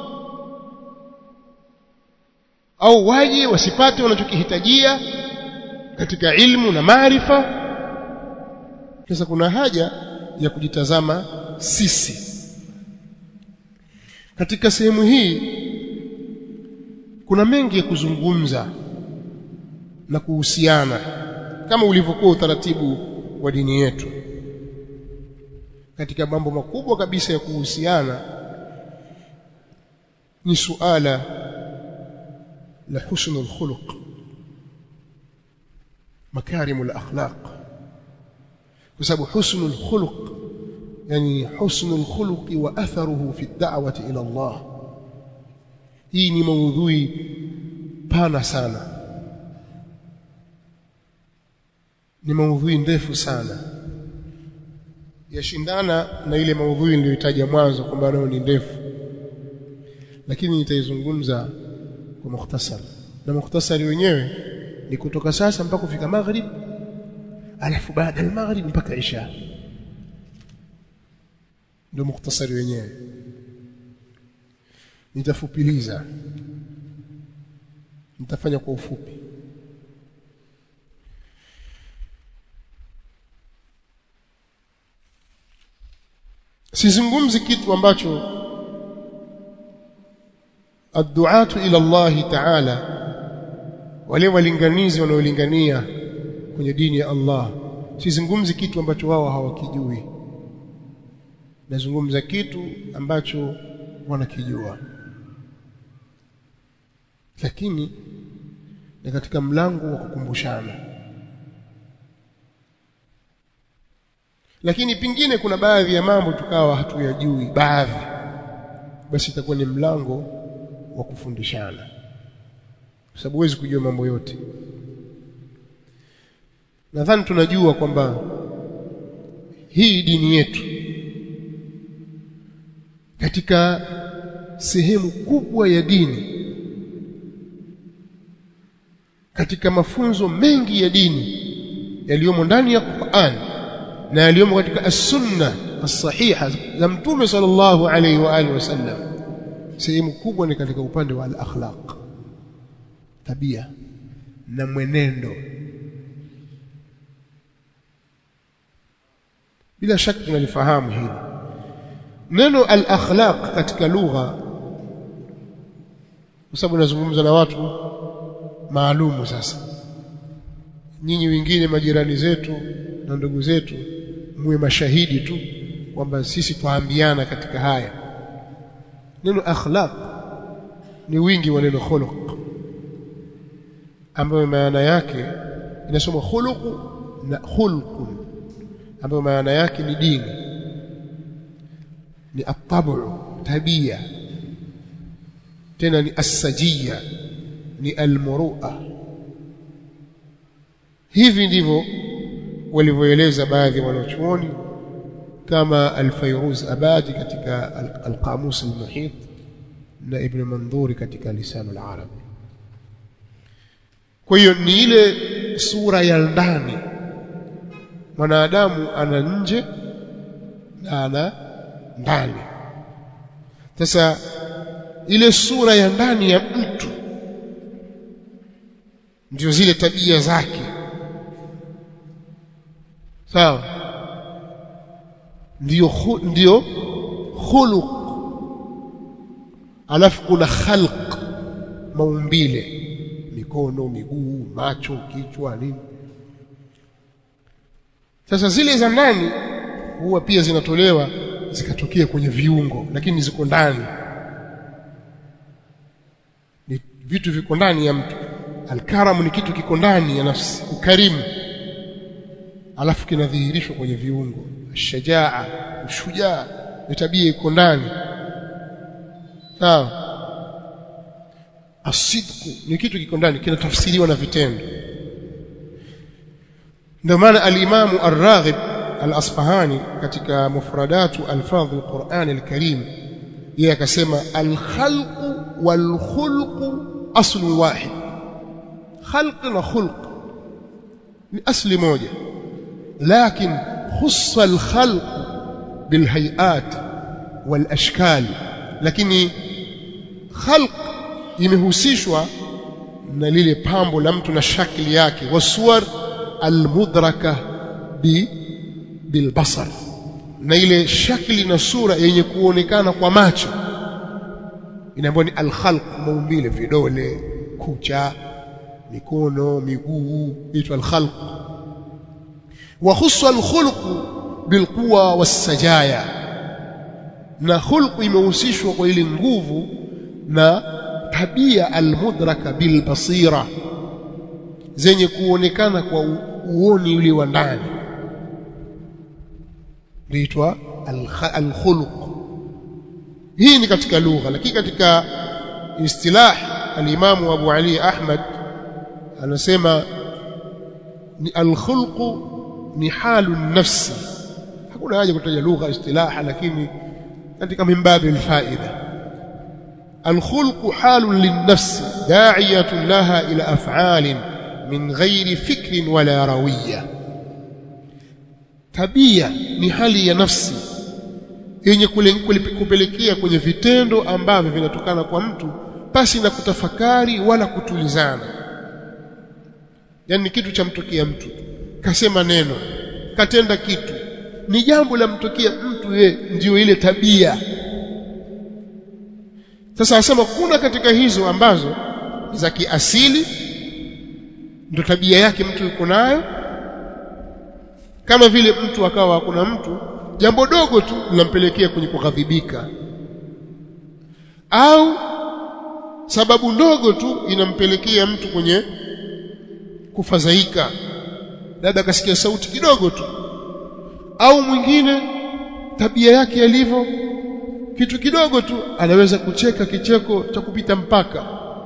au waje wasipate wanachokihitajia katika ilmu na maarifa? Sasa kuna haja ya kujitazama sisi. Katika sehemu hii kuna mengi ya kuzungumza na kuhusiana kama ulivyokuwa utaratibu wa dini yetu. Katika mambo makubwa kabisa ya kuhusiana ni suala la husnul khuluq, makarimul akhlaq. Kwa sababu husnul khuluq yani husnul khuluqi wa atharuhu fi ad-da'wati ila Allah, hii ni maudhui pana sana, ni maudhui ndefu sana, yashindana na ile maudhui niliyotaja mwanzo kwamba nayo ni ndefu, lakini nitaizungumza kwa mukhtasar. Na mukhtasari wenyewe ni kutoka sasa mpaka kufika maghrib, alafu baada ya maghrib mpaka isha, ndio mukhtasari wenyewe. Nitafupiliza, nitafanya kwa ufupi. Sizungumzi kitu ambacho ad-du'atu ila Allah ta'ala, wale walinganizi wanaolingania kwenye dini ya Allah, sizungumzi kitu ambacho wao hawakijui. Nazungumza kitu ambacho wanakijua, lakini ni katika mlango wa kukumbushana. Lakini pingine kuna baadhi ya mambo tukawa hatuyajui baadhi, basi itakuwa ni mlango wa kufundishana, kwa sababu huwezi kujua mambo yote. Nadhani tunajua kwamba hii dini yetu katika sehemu kubwa ya dini, katika mafunzo mengi ya dini yaliyomo ndani ya Qur'an na yaliyomo katika as-sunna as-sahiha za Mtume sallallahu alayhi wa alihi wasallam, sehemu kubwa ni katika upande wa al-akhlaq, tabia na mwenendo. Bila shaka tunalifahamu hili neno al-akhlaq katika lugha, kwa sababu nazungumza na watu maalumu. Sasa nyinyi wengine majirani zetu na ndugu zetu muwe mashahidi tu kwamba sisi tuambiana katika haya. Neno akhlaq ni wingi wa neno khuluq, ambayo maana yake inasoma khuluq na khulqun, ambayo maana yake ni dini, ni at-tabu, tabia, tena ni as-sajiyya, ni al-muru'a. Hivi ndivyo walivyoeleza baadhi ya wanachuoni kama al-Fayruz Abadi katika al-Qamus al-Muhit na Ibn Mandhuri katika Lisan al-Arab. Kwa hiyo ni ile sura ya ndani. Mwanadamu ana nje na ana ndani. Sasa ile sura ya ndani ya mtu ndio zile tabia zake, sawa, ndio ndio khuluq. Alafu kuna khalq, maumbile, mikono, miguu, macho, kichwa, nini. Sasa zile za ndani huwa pia zinatolewa zikatokea kwenye viungo, lakini ziko ndani, ni vitu viko ndani ya mtu. Al-karam ni kitu kiko ndani ya nafsi, ukarimu, alafu kinadhihirishwa kwenye viungo. Shajaa, ushujaa, ni tabia iko ndani. sawa. Asidku ni kitu kiko ndani, kinatafsiriwa na vitendo. Ndio maana al-Imam Ar-Raghib Al-Asfahani katika mufradatu alfadh al-Qur'an al-Karim yeye akasema al-khalqu wal-khulqu aslu wahid. Khalq na khulq ni asli moja, lakin khussa al-khalq bil hay'at wal ashkal, lakini khalq imehusishwa na lile pambo la mtu na shakli yake, wasuwar almudraka bi bilbasar, na ile shakli na sura yenye kuonekana kwa macho inaambiwa ni alkhalq, maumbile, vidole, kucha, mikono, miguu, itwa alkhalq. Wa khussa alkhulq bilquwa wassajaya, na khulq imehusishwa kwa ile nguvu na tabia almudraka bilbasira, zenye kuonekana kwa uoni ule wa ndani, huitwa alkhuluq. Hii ni katika lugha, lakini katika istilah al-Imam Abu Ali Ahmad anasema ni alkhuluq ni halu nafsi. Hakuna haja kutaja lugha istilaha, lakini katika mimbabi alfaida. الخلق حال للنفس داعية لها إلى أفعال من غير فكر ولا روية. tabia ni hali ya nafsi yenye kupelekea kwenye vitendo ambavyo vinatokana kwa mtu pasi na kutafakari wala kutulizana. Yani kitu cha mtokea mtu, kasema neno, katenda kitu, ni jambo la mtokea mtu, yeye ndio ile tabia. Sasa asema kuna katika hizo ambazo za kiasili ndio tabia yake mtu yuko nayo, kama vile mtu akawa kuna mtu jambo dogo tu linampelekea kwenye kughadhibika, au sababu ndogo tu inampelekea mtu kwenye kufadhaika, labda akasikia sauti kidogo tu, au mwingine tabia yake yalivyo kitu kidogo tu anaweza kucheka kicheko cha kupita mpaka.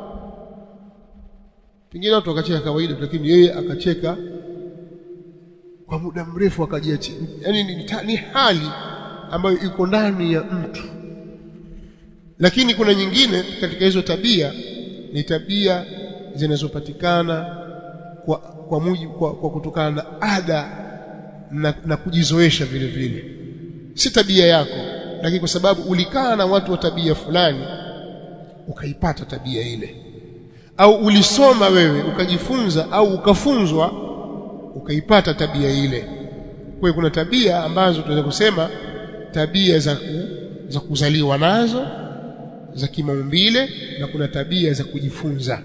Pengine watu wakacheka kawaida, lakini yeye akacheka kwa muda mrefu akajiacha. Yaani ni, ni hali ambayo iko ndani ya mtu. Lakini kuna nyingine katika hizo tabia ni tabia zinazopatikana kwa kwa, muji, kwa, kwa kutokana na ada na, na kujizoesha vile vile. Si tabia yako, lakini kwa sababu ulikaa na watu wa tabia fulani ukaipata tabia ile, au ulisoma wewe ukajifunza au ukafunzwa ukaipata tabia ile. Kwa hiyo kuna tabia ambazo tunaweza kusema tabia za ku, za kuzaliwa nazo za kimaumbile, na kuna tabia za kujifunza,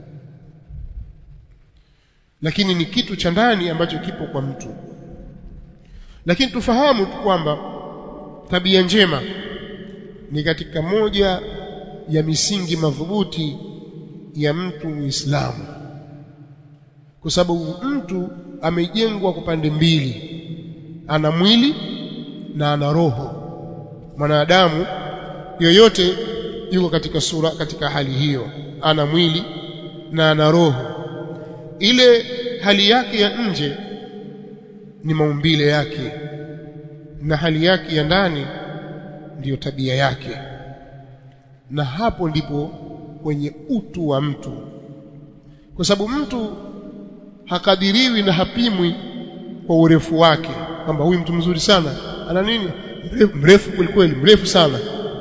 lakini ni kitu cha ndani ambacho kipo kwa mtu. Lakini tufahamu kwamba tabia njema ni katika moja ya misingi madhubuti ya mtu Muislamu, kwa sababu mtu amejengwa kwa pande mbili, ana mwili na ana roho. Mwanadamu yoyote yuko katika sura, katika hali hiyo, ana mwili na ana roho. Ile hali yake ya nje ni maumbile yake, na hali yake ya ndani ndiyo tabia yake, na hapo ndipo kwenye utu wa mtu. Kwa sababu mtu hakadiriwi na hapimwi kwa urefu wake, kwamba huyu mtu mzuri sana, ana nini, mrefu, mrefu kweli mrefu sana.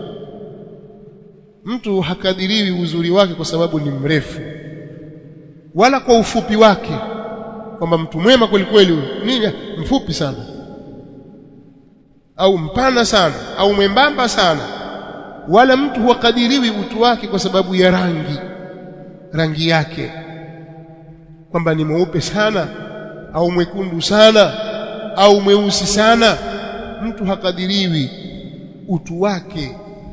Mtu hakadiriwi uzuri wake kwa sababu ni mrefu, wala kwa ufupi wake, kwamba mtu mwema kweli kweli nini, mfupi sana au mpana sana au mwembamba sana. Wala mtu huakadiriwi utu wake kwa sababu ya rangi, rangi yake, kwamba ni mweupe sana au mwekundu sana au mweusi sana. Mtu hakadiriwi utu wake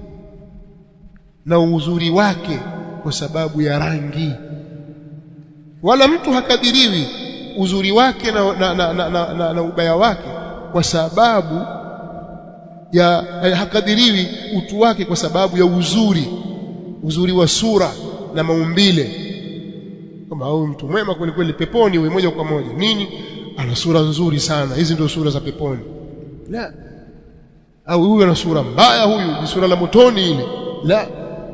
na uzuri wake kwa sababu ya rangi, wala mtu hakadiriwi uzuri wake na, na, na, na, na, na, na ubaya wake kwa sababu ya hakadiriwi utu wake kwa sababu ya uzuri uzuri wa sura na maumbile, kama huyu mtu mwema kweli kweli peponi huyu moja kwa moja. Nini? Ana sura nzuri sana, hizi ndio sura za peponi. La, au huyu ana sura mbaya, huyu ni sura la motoni ile. La,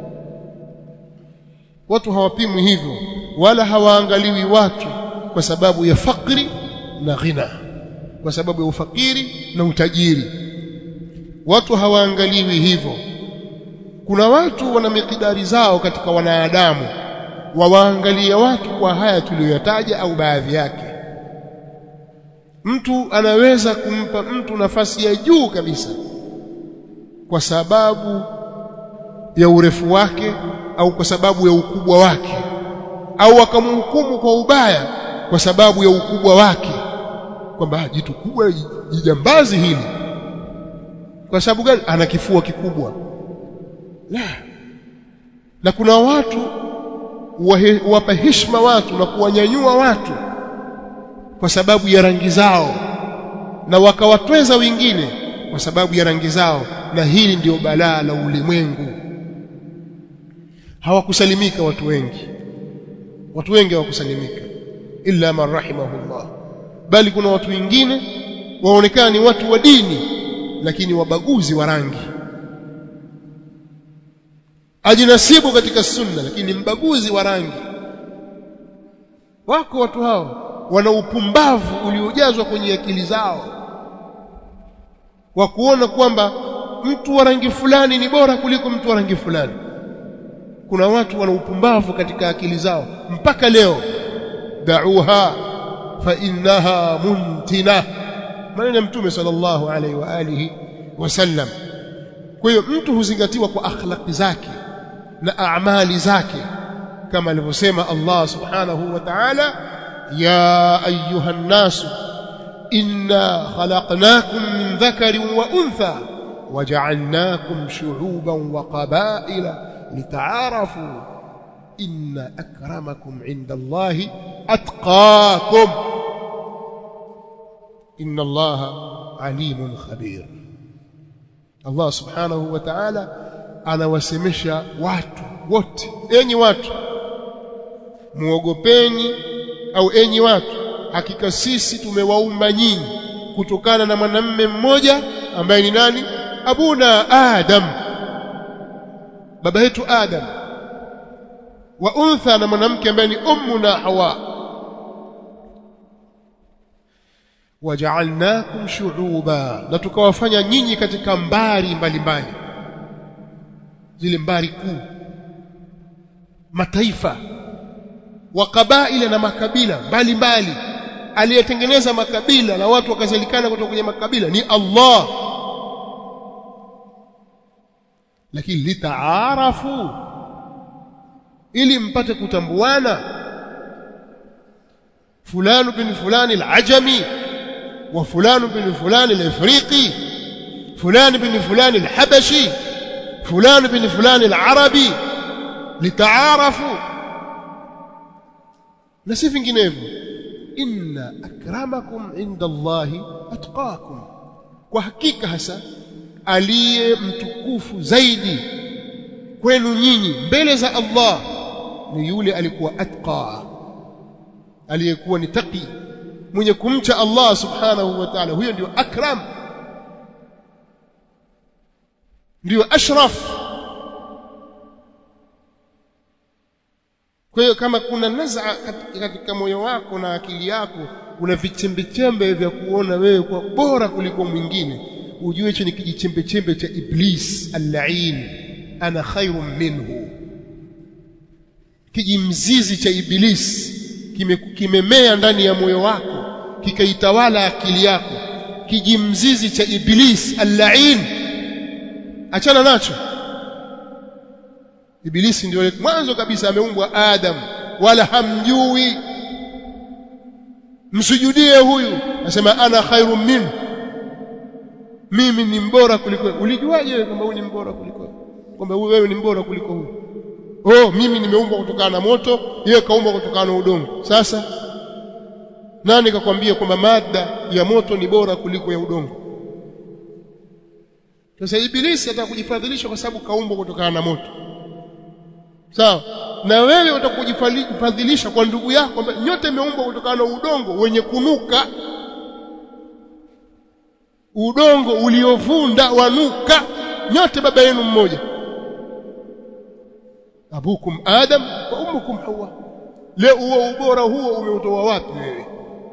watu hawapimwi hivyo, wala hawaangaliwi watu kwa sababu ya fakri na ghina, kwa sababu ya ufakiri na utajiri. Watu hawaangaliwi hivyo. Kuna watu wana mikidari zao katika wanadamu, wawaangalia watu kwa haya tuliyoyataja au baadhi yake. Mtu anaweza kumpa mtu nafasi ya juu kabisa kwa sababu ya urefu wake au kwa sababu ya ukubwa wake, au akamhukumu kwa ubaya kwa sababu ya ukubwa wake, kwamba jitu kubwa, jijambazi hili. Kwa sababu gani? Ana kifua kikubwa. La. Na kuna watu wapa heshima watu na kuwanyanyua watu kwa sababu ya rangi zao, na wakawatweza wengine kwa sababu ya rangi zao, na hili ndio balaa la ulimwengu. Hawakusalimika watu wengi, watu wengi hawakusalimika illa man rahimahullah. Bali kuna watu wengine waonekana ni watu wa dini lakini wabaguzi wa rangi, ajinasibu katika sunna lakini mbaguzi wa rangi. Wako watu hao wana upumbavu uliojazwa kwenye akili zao wa kuona kwamba mtu wa rangi fulani ni bora kuliko mtu wa rangi fulani. Kuna watu wana upumbavu katika akili zao mpaka leo. Da'uha fa innaha muntina, maneno ya Mtume sallallahu alaihi wa alihi wasallam. Kwa hiyo mtu huzingatiwa kwa akhlaqi zake na amali zake, kama alivyosema Allah subhanahu wa ta'ala, ya ayuhan nasu inna khalaqnakum min dhakarin wa untha waja'alnakum shu'uban wa qabaila litaarafu inna akramakum 'inda Allahi atqakum inna Allaha alimun khabir. Allah subhanahu wa ta'ala anawasemesha watu wote, enyi watu muogopeni, au enyi watu hakika sisi tumewaumba nyinyi kutokana na mwanamume mmoja ambaye ni nani? Abuna Adam, baba yetu Adam, wa untha, na mwanamke ambaye ni ummuna Hawa. Waja'alnakum shu'uba, na tukawafanya nyinyi katika mbari mbalimbali, zile mbari kuu, mataifa, wa kabaila, na makabila mbalimbali. Aliyetengeneza makabila na watu wakazalikana kutoka kwenye makabila ni Allah. Lakini litaarafu, ili mpate kutambuana. Fulani bin fulani al-ajami wa fulani bin fulani al-afriqi, fulani bin fulani al-habashi, fulani bin fulani al-arabi, litaarafu, na si vinginevyo. Inna akramakum inda Allahi atqakum, kwa hakika hasa aliye mtukufu zaidi kwenu nyinyi mbele za Allah ni yule alikuwa atqa, aliyekuwa ni taqi, mwenye kumcha Allah subhanahu wa ta'ala. Huyo ndio akram, ndio ashraf. Kwa hiyo kama kuna naz'a katika moyo wako na akili yako, una vichembe-chembe vya kuona wewe kwa bora kuliko mwingine, ujue hicho ni kijichembe-chembe cha Iblis al-la'in, ana khairun minhu. Kijimzizi cha Iblis kimemea ndani ya moyo wako, kikaitawala akili yako. Kijimzizi cha Iblis al-la'in, achana nacho. Ibilisi ndio mwanzo kabisa ameumbwa Adam, wala hamjui. Msujudie huyu, nasema ana khairun min, mimi ni mbora kuliko. Ulijuaje kwamba huyu ni mbora kuliko, kwamba wewe ni mbora kuliko huyu? Oh, mimi nimeumbwa kutokana na moto, yeye kaumbwa kutokana na udongo. Sasa nani kakwambia kwamba mada ya moto ni bora kuliko ya udongo? Sasa ibilisi atakujifadhilisha kwa sababu kaumbwa kutokana na moto. Sawa? Na wewe utakujifadhilisha kwa ndugu yako kwamba nyote mmeumbwa kutokana na udongo wenye kunuka. Udongo uliovunda wanuka, nyote baba yenu mmoja. Abukum Adam wa ummukum Hawa. Leo huo ubora huo umeutoa wapi wewe?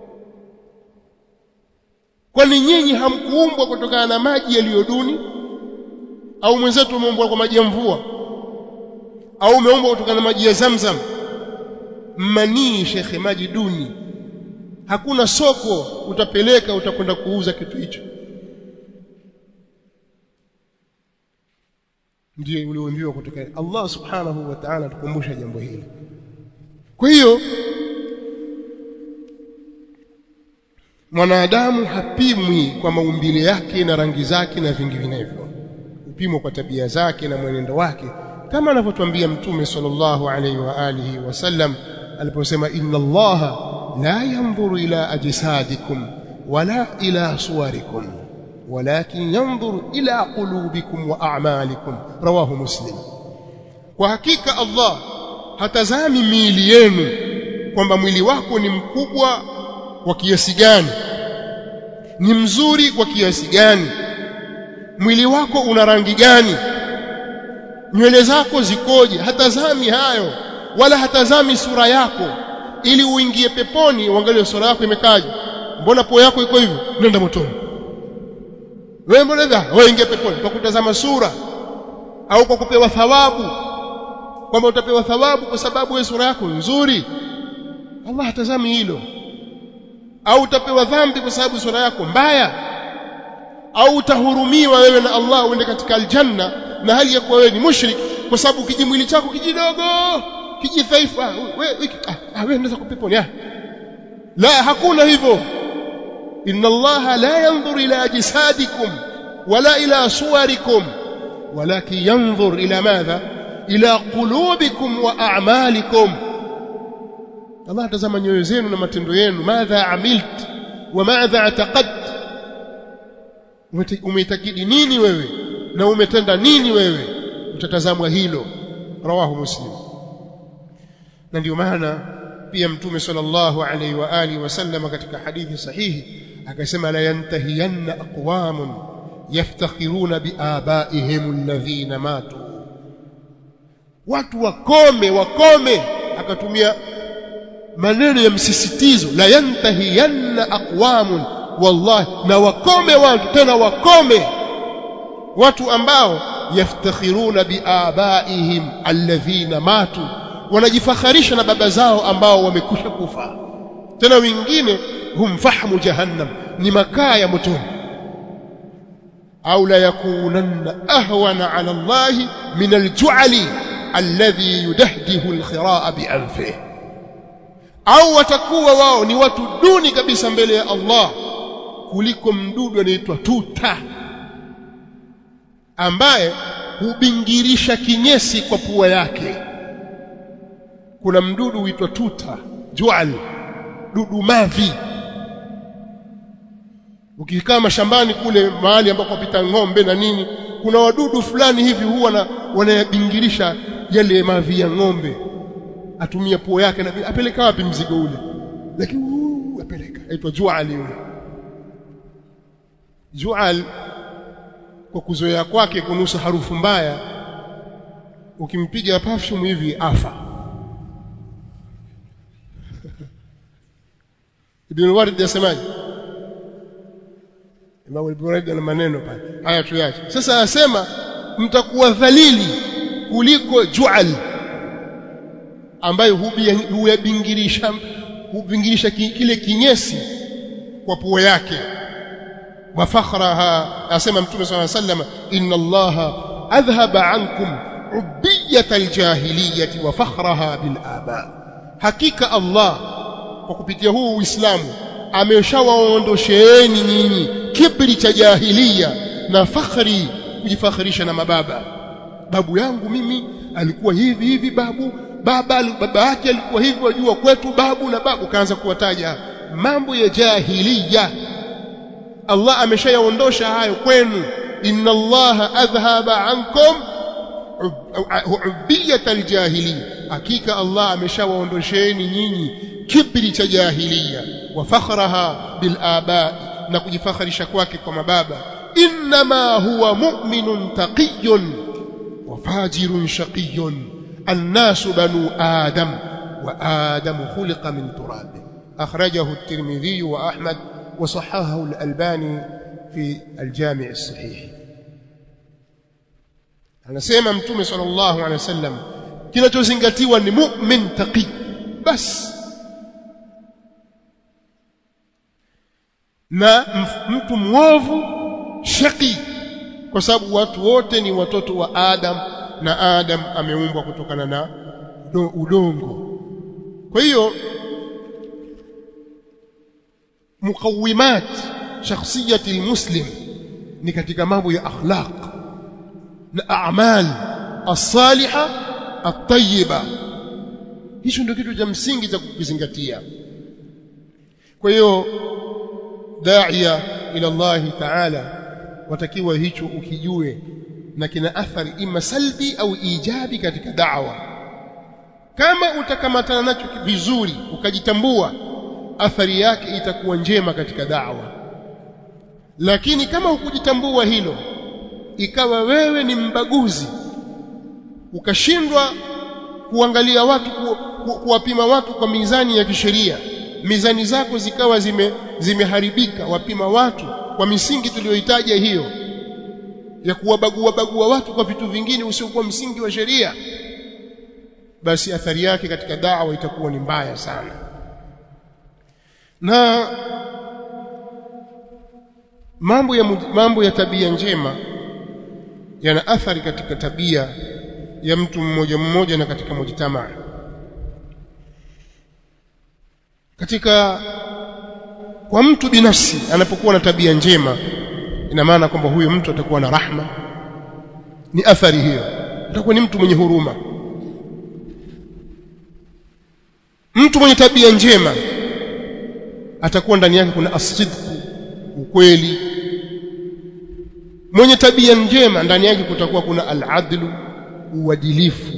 Kwani nyinyi hamkuumbwa kutokana na maji yaliyoduni? Au mwenzetu umeumbwa kwa maji ya mvua? Au umeumbwa kutokana na maji ya Zamzam? Manii shekhe, maji duni. Hakuna soko utapeleka utakwenda kuuza kitu hicho. Ndiyo ulioambiwa kutoka Allah subhanahu wa ta'ala tukumbusha jambo hili. Kwa hiyo mwanadamu hapimwi kwa maumbile yake na rangi zake na vinginevyo, upimwa kwa tabia zake na mwenendo wake, kama anavyotuambia Mtume sallallahu alayhi wa alihi wasallam aliposema, inna Allaha la yanzuru ila ajsadikum wala ila suwarikum walakin yanzuru ila qulubikum wa a'malikum, rawahu Muslim. Kwa hakika Allah hatazami miili yenu kwamba mwili wako ni mkubwa kwa kiasi gani, ni mzuri kwa kiasi gani, mwili wako una rangi gani, nywele zako zikoje. Hatazami hayo, wala hatazami sura yako ili uingie peponi uangalie sura yako imekaje. Mbona pua yako iko hivyo? Nenda motoni. Wewe mbona dha wewe ingie peponi kwa kutazama sura au kwa kupewa thawabu, kwamba utapewa thawabu kwa sababu wewe sura yako nzuri? Allah hatazami hilo. Au utapewa dhambi kwa sababu sura yako mbaya? Au utahurumiwa wewe na Allah uende katika aljanna na hali ya kuwa wewe ni mushrik kwa sababu kijimwili chako kijidogo, kijidhaifu, wewe ah wewe unaweza kupeponi? Ah, la, hakuna hivyo. inna Allaha la yanzur ila ajsadikum wala ila suwarikum walakin yanzur ila madha, ila qulubikum wa a'malikum. Allah atazama nyoyo zenu na matendo yenu. Madha amilt wa madha ataqad, umeitakidi nini wewe na umetenda nini wewe, utatazamwa hilo. Rawahu Muslim. Na ndio maana pia Mtume sallallahu alayhi wa alihi wasallam katika hadithi sahihi akasema, la yantahiyanna aqwamun yaftakhiruna biabaihim alladhina matu, watu wakome wakome. Akatumia maneno ya msisitizo, la yantahiyanna aqwamun, wallahi, na wakome watu, tena wakome watu ambao yaftakhiruna biabaihim alladhina matu, wanajifakharisha na baba zao ambao wamekusha kufa. Tena wengine hum fahmu jahannam, ni makaa ya motoni. Au la yakunanna ahwana ala Allahi min alju'ali alladhi yudahdihu alkhiraa bianfihi, au watakuwa wao ni watu duni kabisa mbele ya Allah kuliko mdudu anaitwa tuta, ambaye hubingirisha kinyesi kwa pua yake. Kuna mdudu huitwa tuta, jual, dudu mavi. Ukikaa mashambani kule mahali ambako pita ng'ombe na nini, kuna wadudu fulani hivi huwa na wanayabingirisha yale mavi ya ng'ombe. Atumia pua yake na apeleka wapi mzigo ule, lakini huu apeleka, aitwa jual yule. Jual kwa kuzoea kwake kunusa harufu mbaya, ukimpiga perfume hivi afa. Ibn Warid yasemaje? Imam Ibn Warid ana maneno pale, haya tuache. Sasa asema mtakuwa dhalili kuliko jual, ambayo huyabingirisha hubingirisha kile kinyesi kwa pua yake. Wa fakhraha, asema Mtume sallallahu alayhi wasallam, inna Allaha adhhaba ankum ubbiyata aljahiliyyati wa fakhraha bil aba, hakika Allah kwa kupitia huu Uislamu ameshawaondosheeni nyinyi kibri cha jahiliya na fakhri, kujifakhirisha na mababa. Babu yangu mimi alikuwa hivi hivi, babu baba baba yake alikuwa hivi, wajua kwetu babu na babu, kaanza kuwataja mambo ya jahiliya. Allah ameshayaondosha hayo kwenu, inna allaha adhhaba ankum ubbiyat aljahiliya, hakika Allah ameshawaondosheni nyinyi kibri cha jahiliya, wa fakhraha bil aba, na kujifakharisha kwake kwa mababa. Inma huwa mu'minun taqiyyun wa fajirun shaqiyyun, annasu banu adam wa adamu khuliqa min turab. akhrajahu at-Tirmidhi wa Ahmad wa sahahahu al-Albani fi al-Jami' as-Sahih. Anasema Mtume sallallahu alaihi wasallam, kinachozingatiwa ni mu'min taqi bas, na mtu mwovu shaqi, kwa sababu watu wote ni watoto wa Adam, na Adam ameumbwa kutokana na udongo. Kwa hiyo muqawimat shakhsiyati almuslim ni katika mambo ya akhlaq na a'mal as-salihah at-tayyiba. Hicho ndio kitu cha msingi cha kukizingatia. Kwa hiyo da'iya ila Allah ta'ala watakiwa hicho ukijue, na kina athari ima salbi au ijabi katika da'wa. Kama utakamatana nacho vizuri ukajitambua, athari yake itakuwa njema katika da'wa. Lakini kama hukujitambua hilo, ikawa wewe ni mbaguzi, ukashindwa kuangalia watu, ku, ku, kuwapima watu kwa mizani ya kisheria, mizani zako zikawa zime zimeharibika, wapima watu kwa misingi tuliyohitaja hiyo ya kuwabagua bagua watu kwa vitu vingine usiokuwa msingi wa sheria, basi athari yake katika da'wa itakuwa ni mbaya sana. Na mambo ya mambo ya tabia njema yana athari katika tabia ya mtu mmoja mmoja na katika mujtamaa. Katika kwa mtu binafsi anapokuwa na tabia njema, ina maana kwamba huyo mtu atakuwa na rahma, ni athari hiyo, atakuwa ni mtu mwenye huruma. Mtu mwenye tabia njema atakuwa ndani yake kuna asidku, ukweli. Mwenye tabia njema ndani yake kutakuwa kuna al-adlu, uadilifu.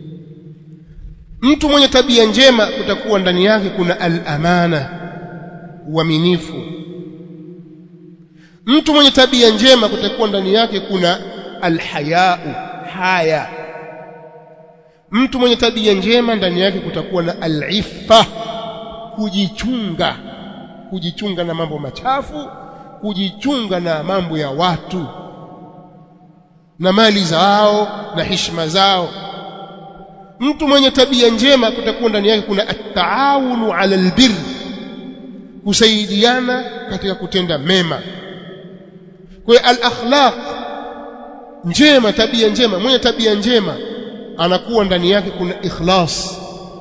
Mtu mwenye tabia njema kutakuwa ndani yake kuna al-amana, uaminifu. Mtu mwenye tabia njema kutakuwa ndani yake kuna al-haya'u, haya. Mtu mwenye tabia njema ndani yake kutakuwa na al-iffa, kujichunga, kujichunga na mambo machafu, kujichunga na mambo ya watu na mali zao na heshima zao. Mtu mwenye tabia njema kutakuwa ndani yake kuna at-taawunu 'ala al-birr, kusaidiana katika kutenda mema. Kwa hiyo al-akhlaq njema, tabia njema, mwenye tabia njema anakuwa ndani yake kuna ikhlas,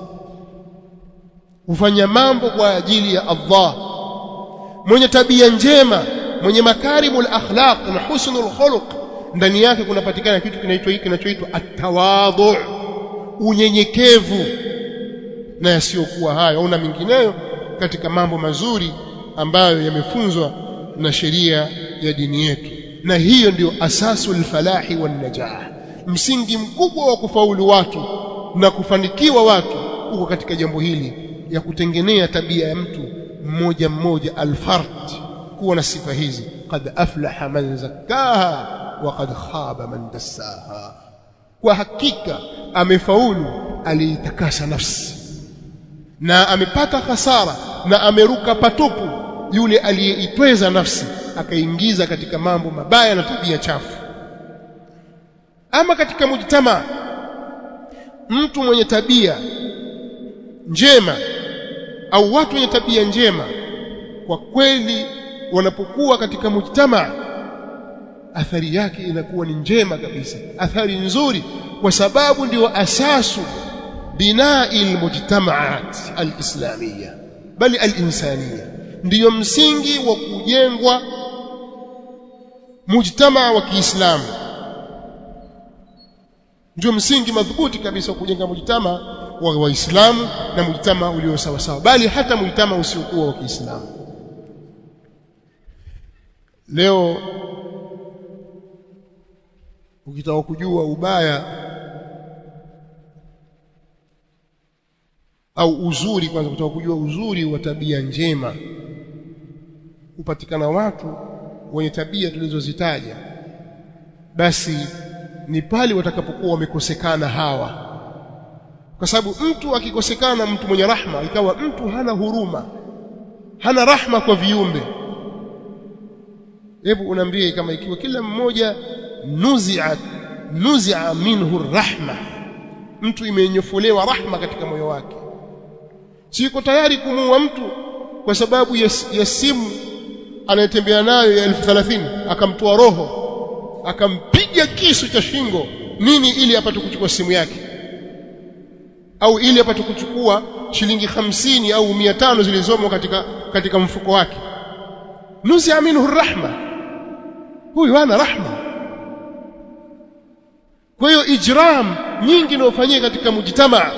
kufanya mambo kwa ajili ya Allah. Mwenye tabia njema, mwenye makarimul akhlaq na husnul khuluq, ndani yake kunapatikana kitu kinaitwa hiki kinachoitwa at-tawadhu, unyenyekevu na yasiokuwa hayo au na mingineyo katika mambo mazuri ambayo yamefunzwa na sheria ya dini yetu. Na hiyo ndio asasul falahi wan najah, msingi mkubwa wa kufaulu watu na kufanikiwa watu uko katika jambo hili ya kutengenea tabia ya mtu mmoja mmoja, al-fard, kuwa na sifa hizi. Qad aflaha man zakkaha wa qad khaba man dassaha, kwa hakika amefaulu aliitakasa nafsi, na amepata hasara na ameruka patupu yule aliyeitweza nafsi akaingiza katika mambo mabaya na tabia chafu. Ama katika mujtama, mtu mwenye tabia njema au watu wenye tabia njema kwa kweli wanapokuwa katika mujtama, athari yake inakuwa ni njema kabisa, athari nzuri, kwa sababu ndio asasu binai almujtamaat alislamia bali alinsania, ndio msingi wa kujengwa mujtamaa wa Kiislamu, ndio msingi madhubuti kabisa wa kujenga mujtamaa wa Waislamu na mujtamaa ulio sawa sawa, bali hata mujtamaa usiokuwa wa Kiislamu. Leo ukitaka kujua ubaya au uzuri, kwanza kutaka kujua uzuri wa tabia njema, upatikana watu wenye tabia tulizozitaja, basi ni pale watakapokuwa wamekosekana hawa. Kwa sababu mtu akikosekana, mtu mwenye rahma, ikawa mtu hana huruma, hana rahma kwa viumbe, hebu unaambie kama ikiwa kila mmoja nuzi'a nuzi'a minhu rahma, mtu imenyofolewa rahma katika moyo wake, siko tayari kumuua mtu kwa sababu ya, ya simu anayetembea nayo ya elfu thelathini, akamtoa roho akampiga kisu cha shingo nini ili apate kuchukua simu yake, au ili apate kuchukua shilingi hamsini au mia tano zilizomo katika katika mfuko wake. Nuzi'a minhu rahma, huyu hana rahma. Kwa hiyo ijram nyingi inayofanyika katika mujtamaa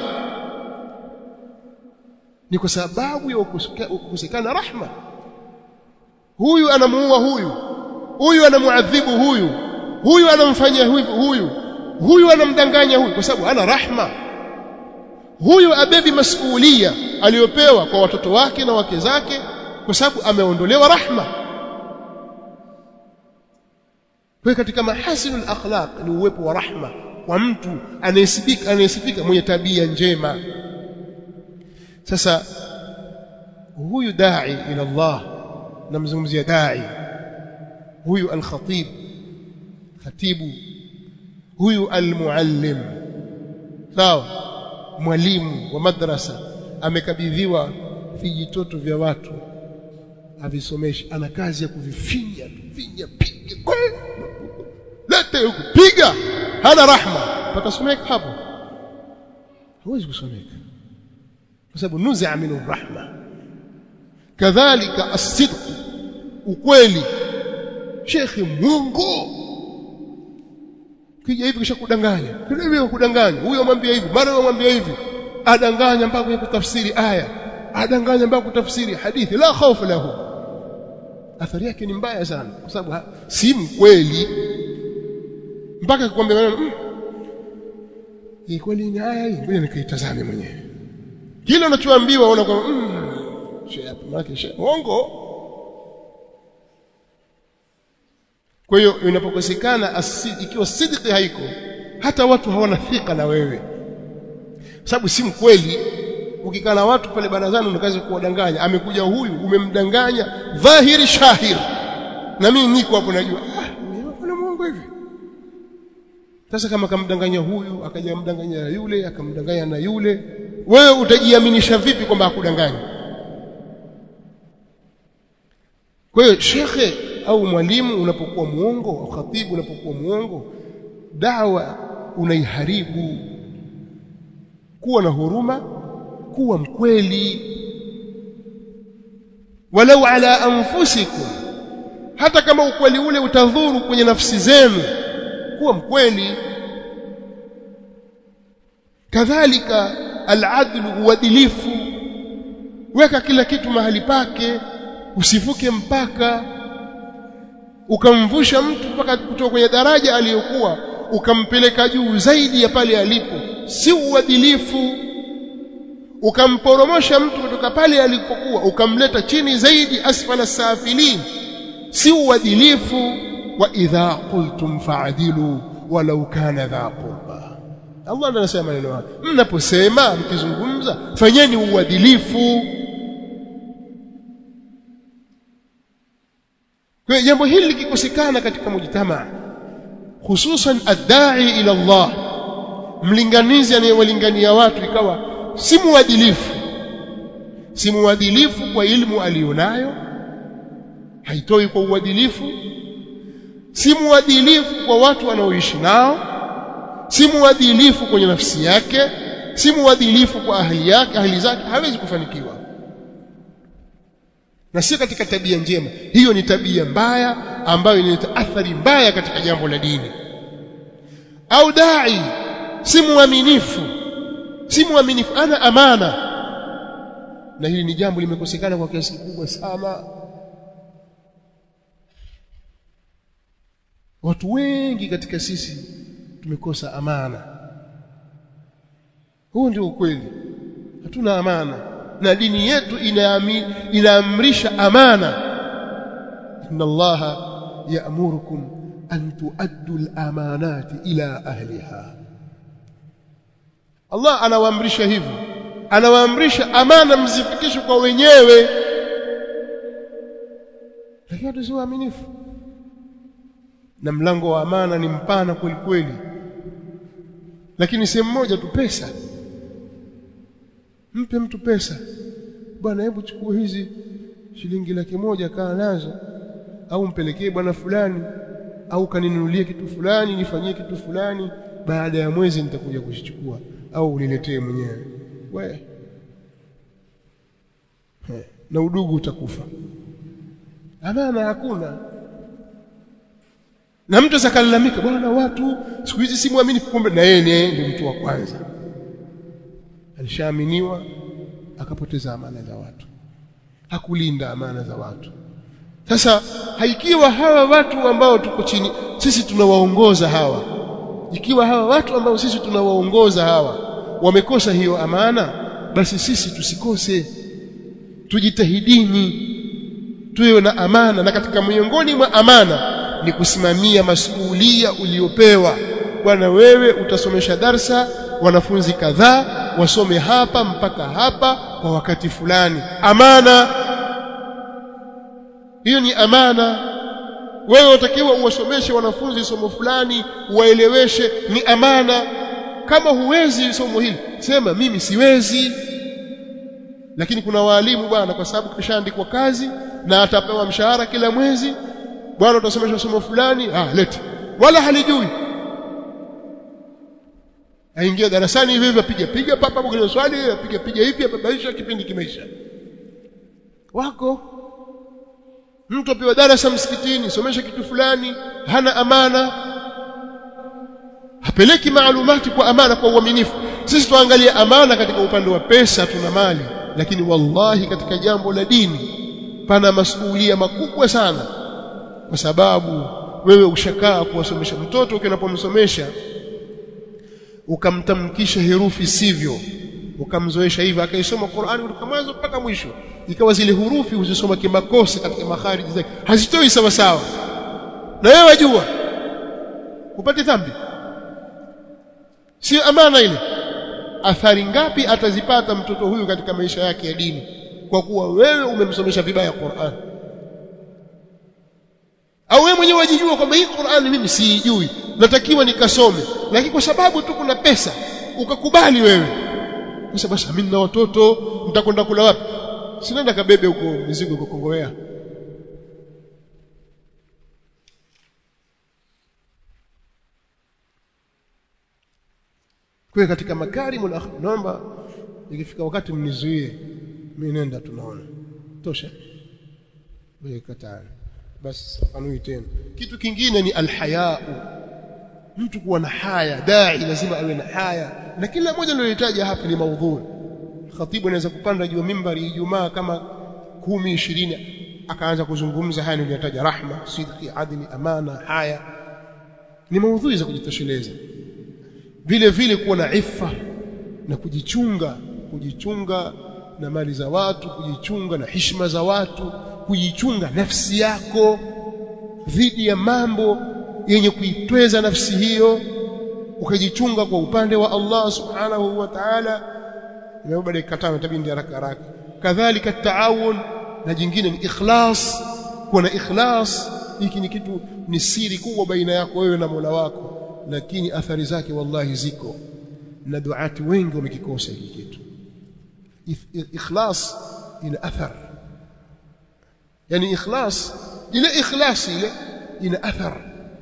ni kwa sababu ya kukosekana rahma. Huyu anamuua huyu, huyu anamuadhibu huyu, huyu anamfanyia huyu huyu, huyu anamdanganya huyu, kwa sababu hana rahma. Huyu abebi masuhulia aliyopewa kwa watoto wake na wake zake, kwa sababu ameondolewa rahma. Kwa katika mahasinul akhlaq ni uwepo wa rahma kwa mtu anayesifika anayesifika mwenye tabia njema. Sasa huyu dai ila Allah, namzungumzia dai huyu, al-khatib, khatibu huyu, al-muallim, sawa, mwalimu wa madrasa, amekabidhiwa vijitoto vya watu avisomeshe, ana kazi ya kuvifinya, vinya, piga, lete huko, piga, hana rahma. Patasomeka hapo? Hawezi kusomeka kwa sababu nuzi'a minhu rahma. Kadhalika as-sidq, ukweli. Shekhi Mungu kija hivi kisha kudanganya, kile hivi kudanganya, huyo amwambia hivi, mara huyo amwambia hivi, adanganya mpaka kutafsiri aya, adanganya mpaka kutafsiri hadithi, la khawf lahu. Athari yake ni mbaya sana, kwa sababu si mkweli, mpaka kukwambia mmm, hii kweli ni aya hii, ngoja nikaitazame mwenyewe. Kile unachoambiwa unakuwa mmm, shehe hapo maana shehe uongo. Kwa hiyo inapokosekana asidi, ikiwa sidiki haiko, hata watu hawana thika na wewe, sababu si mkweli. Ukikaa na watu pale barazani unaweza kuwadanganya, amekuja huyu umemdanganya dhahiri shahir, na mimi niko hapo najua ah kuna Mungu hivi. Sasa kama kamdanganya huyu akaja mdanganya na yule akamdanganya na yule, wewe utajiaminisha vipi kwamba hakudanganya? Kwa hiyo shekhe au mwalimu unapokuwa muongo, au khatibu unapokuwa muongo, da'wa unaiharibu. Kuwa na huruma, kuwa mkweli. Walau ala anfusikum, hata kama ukweli ule utadhuru kwenye nafsi zenu, kuwa mkweli. Kadhalika al-adlu, uadilifu. Weka kila kitu mahali pake, usivuke mpaka ukamvusha mtu mpaka kutoka kwenye daraja aliyokuwa ukampeleka juu zaidi ya pale alipo, si uadilifu. Ukamporomosha mtu kutoka pale alipokuwa ukamleta chini zaidi, asfala safilin, si uadilifu. Wa idha qultum fa'dilu walau kana dha qurba. Allah ndiye anasema maneno haya, mnaposema mkizungumza fanyeni uadilifu. Kwa jambo hili likikosekana katika mujtamaa, hususan ad-da'i ila Allah, mlinganizi anayewalingania watu, ikawa si muadilifu, si muadilifu kwa ilmu alionayo, haitoi kwa uadilifu, si muadilifu kwa watu wanaoishi nao, si muadilifu kwenye nafsi yake, si muadilifu kwa ahli yake, ahli zake, hawezi kufanikiwa. Na si katika tabia njema. Hiyo ni tabia mbaya ambayo inaleta athari mbaya katika jambo la dini. Au dai si muaminifu, si muaminifu, ana amana. Na hili ni jambo limekosekana kwa kiasi kikubwa sana. Watu wengi katika sisi tumekosa amana. Huo ndio ukweli. Hatuna amana na dini yetu inaamrisha amana. Inna Allaha ya'murukum an tu'addu al-amanati ila ahliha. Allah anawaamrisha hivyo, anawaamrisha amana mzifikishe kwa wenyewe. Lakini watu si waaminifu, na mlango wa amana ni mpana kweli kweli. Lakini sehemu moja tu, pesa. Mpe mtu pesa, bwana, hebu chukua hizi shilingi laki moja kaa nazo, au mpelekee bwana fulani, au kaninunulie kitu fulani, nifanyie kitu fulani, baada ya mwezi nitakuja kuzichukua, au uniletee mwenyewe. We na udugu utakufa. Amana hakuna. Na mtu sakalalamika, bwana, watu siku hizi si muamini, kumbe na yeye ndiye mtu wa kwanza alishaaminiwa, akapoteza amana za watu, hakulinda amana za watu. Sasa haikiwa hawa watu ambao tuko chini sisi tunawaongoza hawa, ikiwa hawa watu ambao sisi tunawaongoza hawa wamekosa hiyo amana, basi sisi tusikose, tujitahidini tuwe na amana. Na katika miongoni mwa amana ni kusimamia masuhulia uliopewa. Bwana, wewe utasomesha darsa, wanafunzi kadhaa wasome hapa mpaka hapa kwa wakati fulani. Amana hiyo, ni amana. Wewe utakiwa uwasomeshe wanafunzi somo fulani, uwaeleweshe, ni amana. Kama huwezi somo hili, sema mimi siwezi. Lakini kuna walimu bwana, kwa sababu kishaandikwa kazi na atapewa mshahara kila mwezi, bwana utasomesha somo fulani, ah leti, wala halijui. Aingia darasani hivi hivi, piga piga papa kwa swali, piga piga hivi, babaisha, kipindi kimeisha. Wako mtu apewa darasa msikitini, somesha kitu fulani, hana amana, hapeleki maalumati kwa amana, kwa uaminifu. Sisi tuangalia amana katika upande wa pesa, tuna mali, lakini wallahi katika jambo la dini pana masuhulia makubwa sana. Kwa sababu wewe ushakaa kuwasomesha mtoto, ukinapomsomesha ukamtamkisha herufi sivyo, ukamzoesha hivi akaisoma Qur'ani kutoka mwanzo mpaka mwisho, ikawa zile hurufi uzisoma kimakosa katika makhariji zake, hazitoi sawa sawa, na wewe wajua upate dhambi. Si amana ile. Athari ngapi atazipata mtoto huyu katika maisha yake ya dini kwa kuwa wewe umemsomesha vibaya Qur'an? Au wewe mwenyewe wajijua kwamba hii Qur'an mimi siijui, natakiwa nikasome, lakini kwa sababu tu kuna pesa ukakubali wewe. Sasa basi mimi na watoto nitakwenda kula wapi? Sinaenda kabebe huko mizigo huko Kongowea. Kwa katika makarimul akhlaq, naomba ikifika wakati mnizuie, mimi nenda, tunaona tosha wewe kataa. Basi anui tena. Kitu kingine ni alhaya, mtu kuwa na haya. Dai lazima awe na haya, na kila mmoja aliyohitaji hapa ni maudhui. Khatibu anaweza kupanda juu mimbari Ijumaa kama kumi ishirini akaanza kuzungumza haya niliyotaja: rahma, sidqi, adli, amana, haya. Ni maudhui za kujitosheleza. Vile vile kuwa na ifa na kujichunga, kujichunga na mali za watu, kujichunga na heshima za watu, kujichunga nafsi yako dhidi ya mambo yenye kuitweza nafsi hiyo, ukajichunga kwa upande wa Allah subhanahu wa ta'ala. Leo baada ya katana tabindi haraka haraka. Kadhalika taawun, na jingine ni ikhlas. Kuwa na ikhlas, hiki ni kitu, ni siri kubwa baina yako wewe na Mola wako, lakini athari zake wallahi ziko, na duati wengi wamekikosa hiki kitu. Ikhlas ina athar, yani ikhlas, ile ikhlas ile ina athar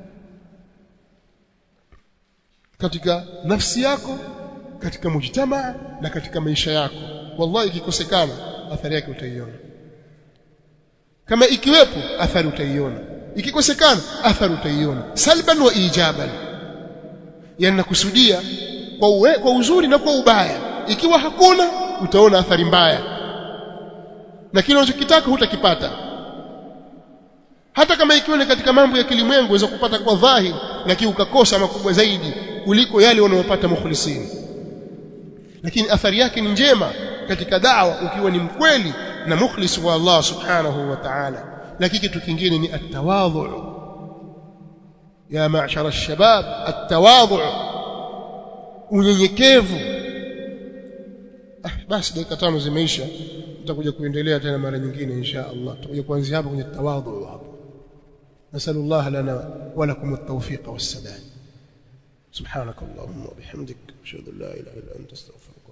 katika nafsi yako, katika mujtamaa na katika maisha yako. Wallahi ikikosekana athari yake utaiona. Kama ikiwepo athari utaiona, ikikosekana athari utaiona, salban wa ijaban. Yani nakusudia kwa uwe, kwa uzuri na kwa ubaya. Ikiwa hakuna, utaona athari mbaya, na kile unachokitaka hutakipata. hata kama ikiwa ni katika mambo ya kilimwengu unaweza kupata kwa dhahiri lakini ukakosa makubwa zaidi kuliko yale wanayopata mukhlisin, lakini athari yake ni njema katika da'wa ukiwa ni mkweli na mukhlis wa Allah subhanahu wa ta'ala. Lakini kitu kingine ni at-tawadhu. Ya ma'shara ash-shabab, at-tawadhu, unyenyekevu. Ah, basi dakika tano zimeisha, tutakuja kuendelea tena mara nyingine insha Allah. Tutakuja kuanzia hapa kwenye tawadhu hapo. Nasallallahu lana wa lakum at-tawfiq was-sadad. Subhanakallahumma wa bihamdik, ashhadu an la ilaha illa anta astaghfiruka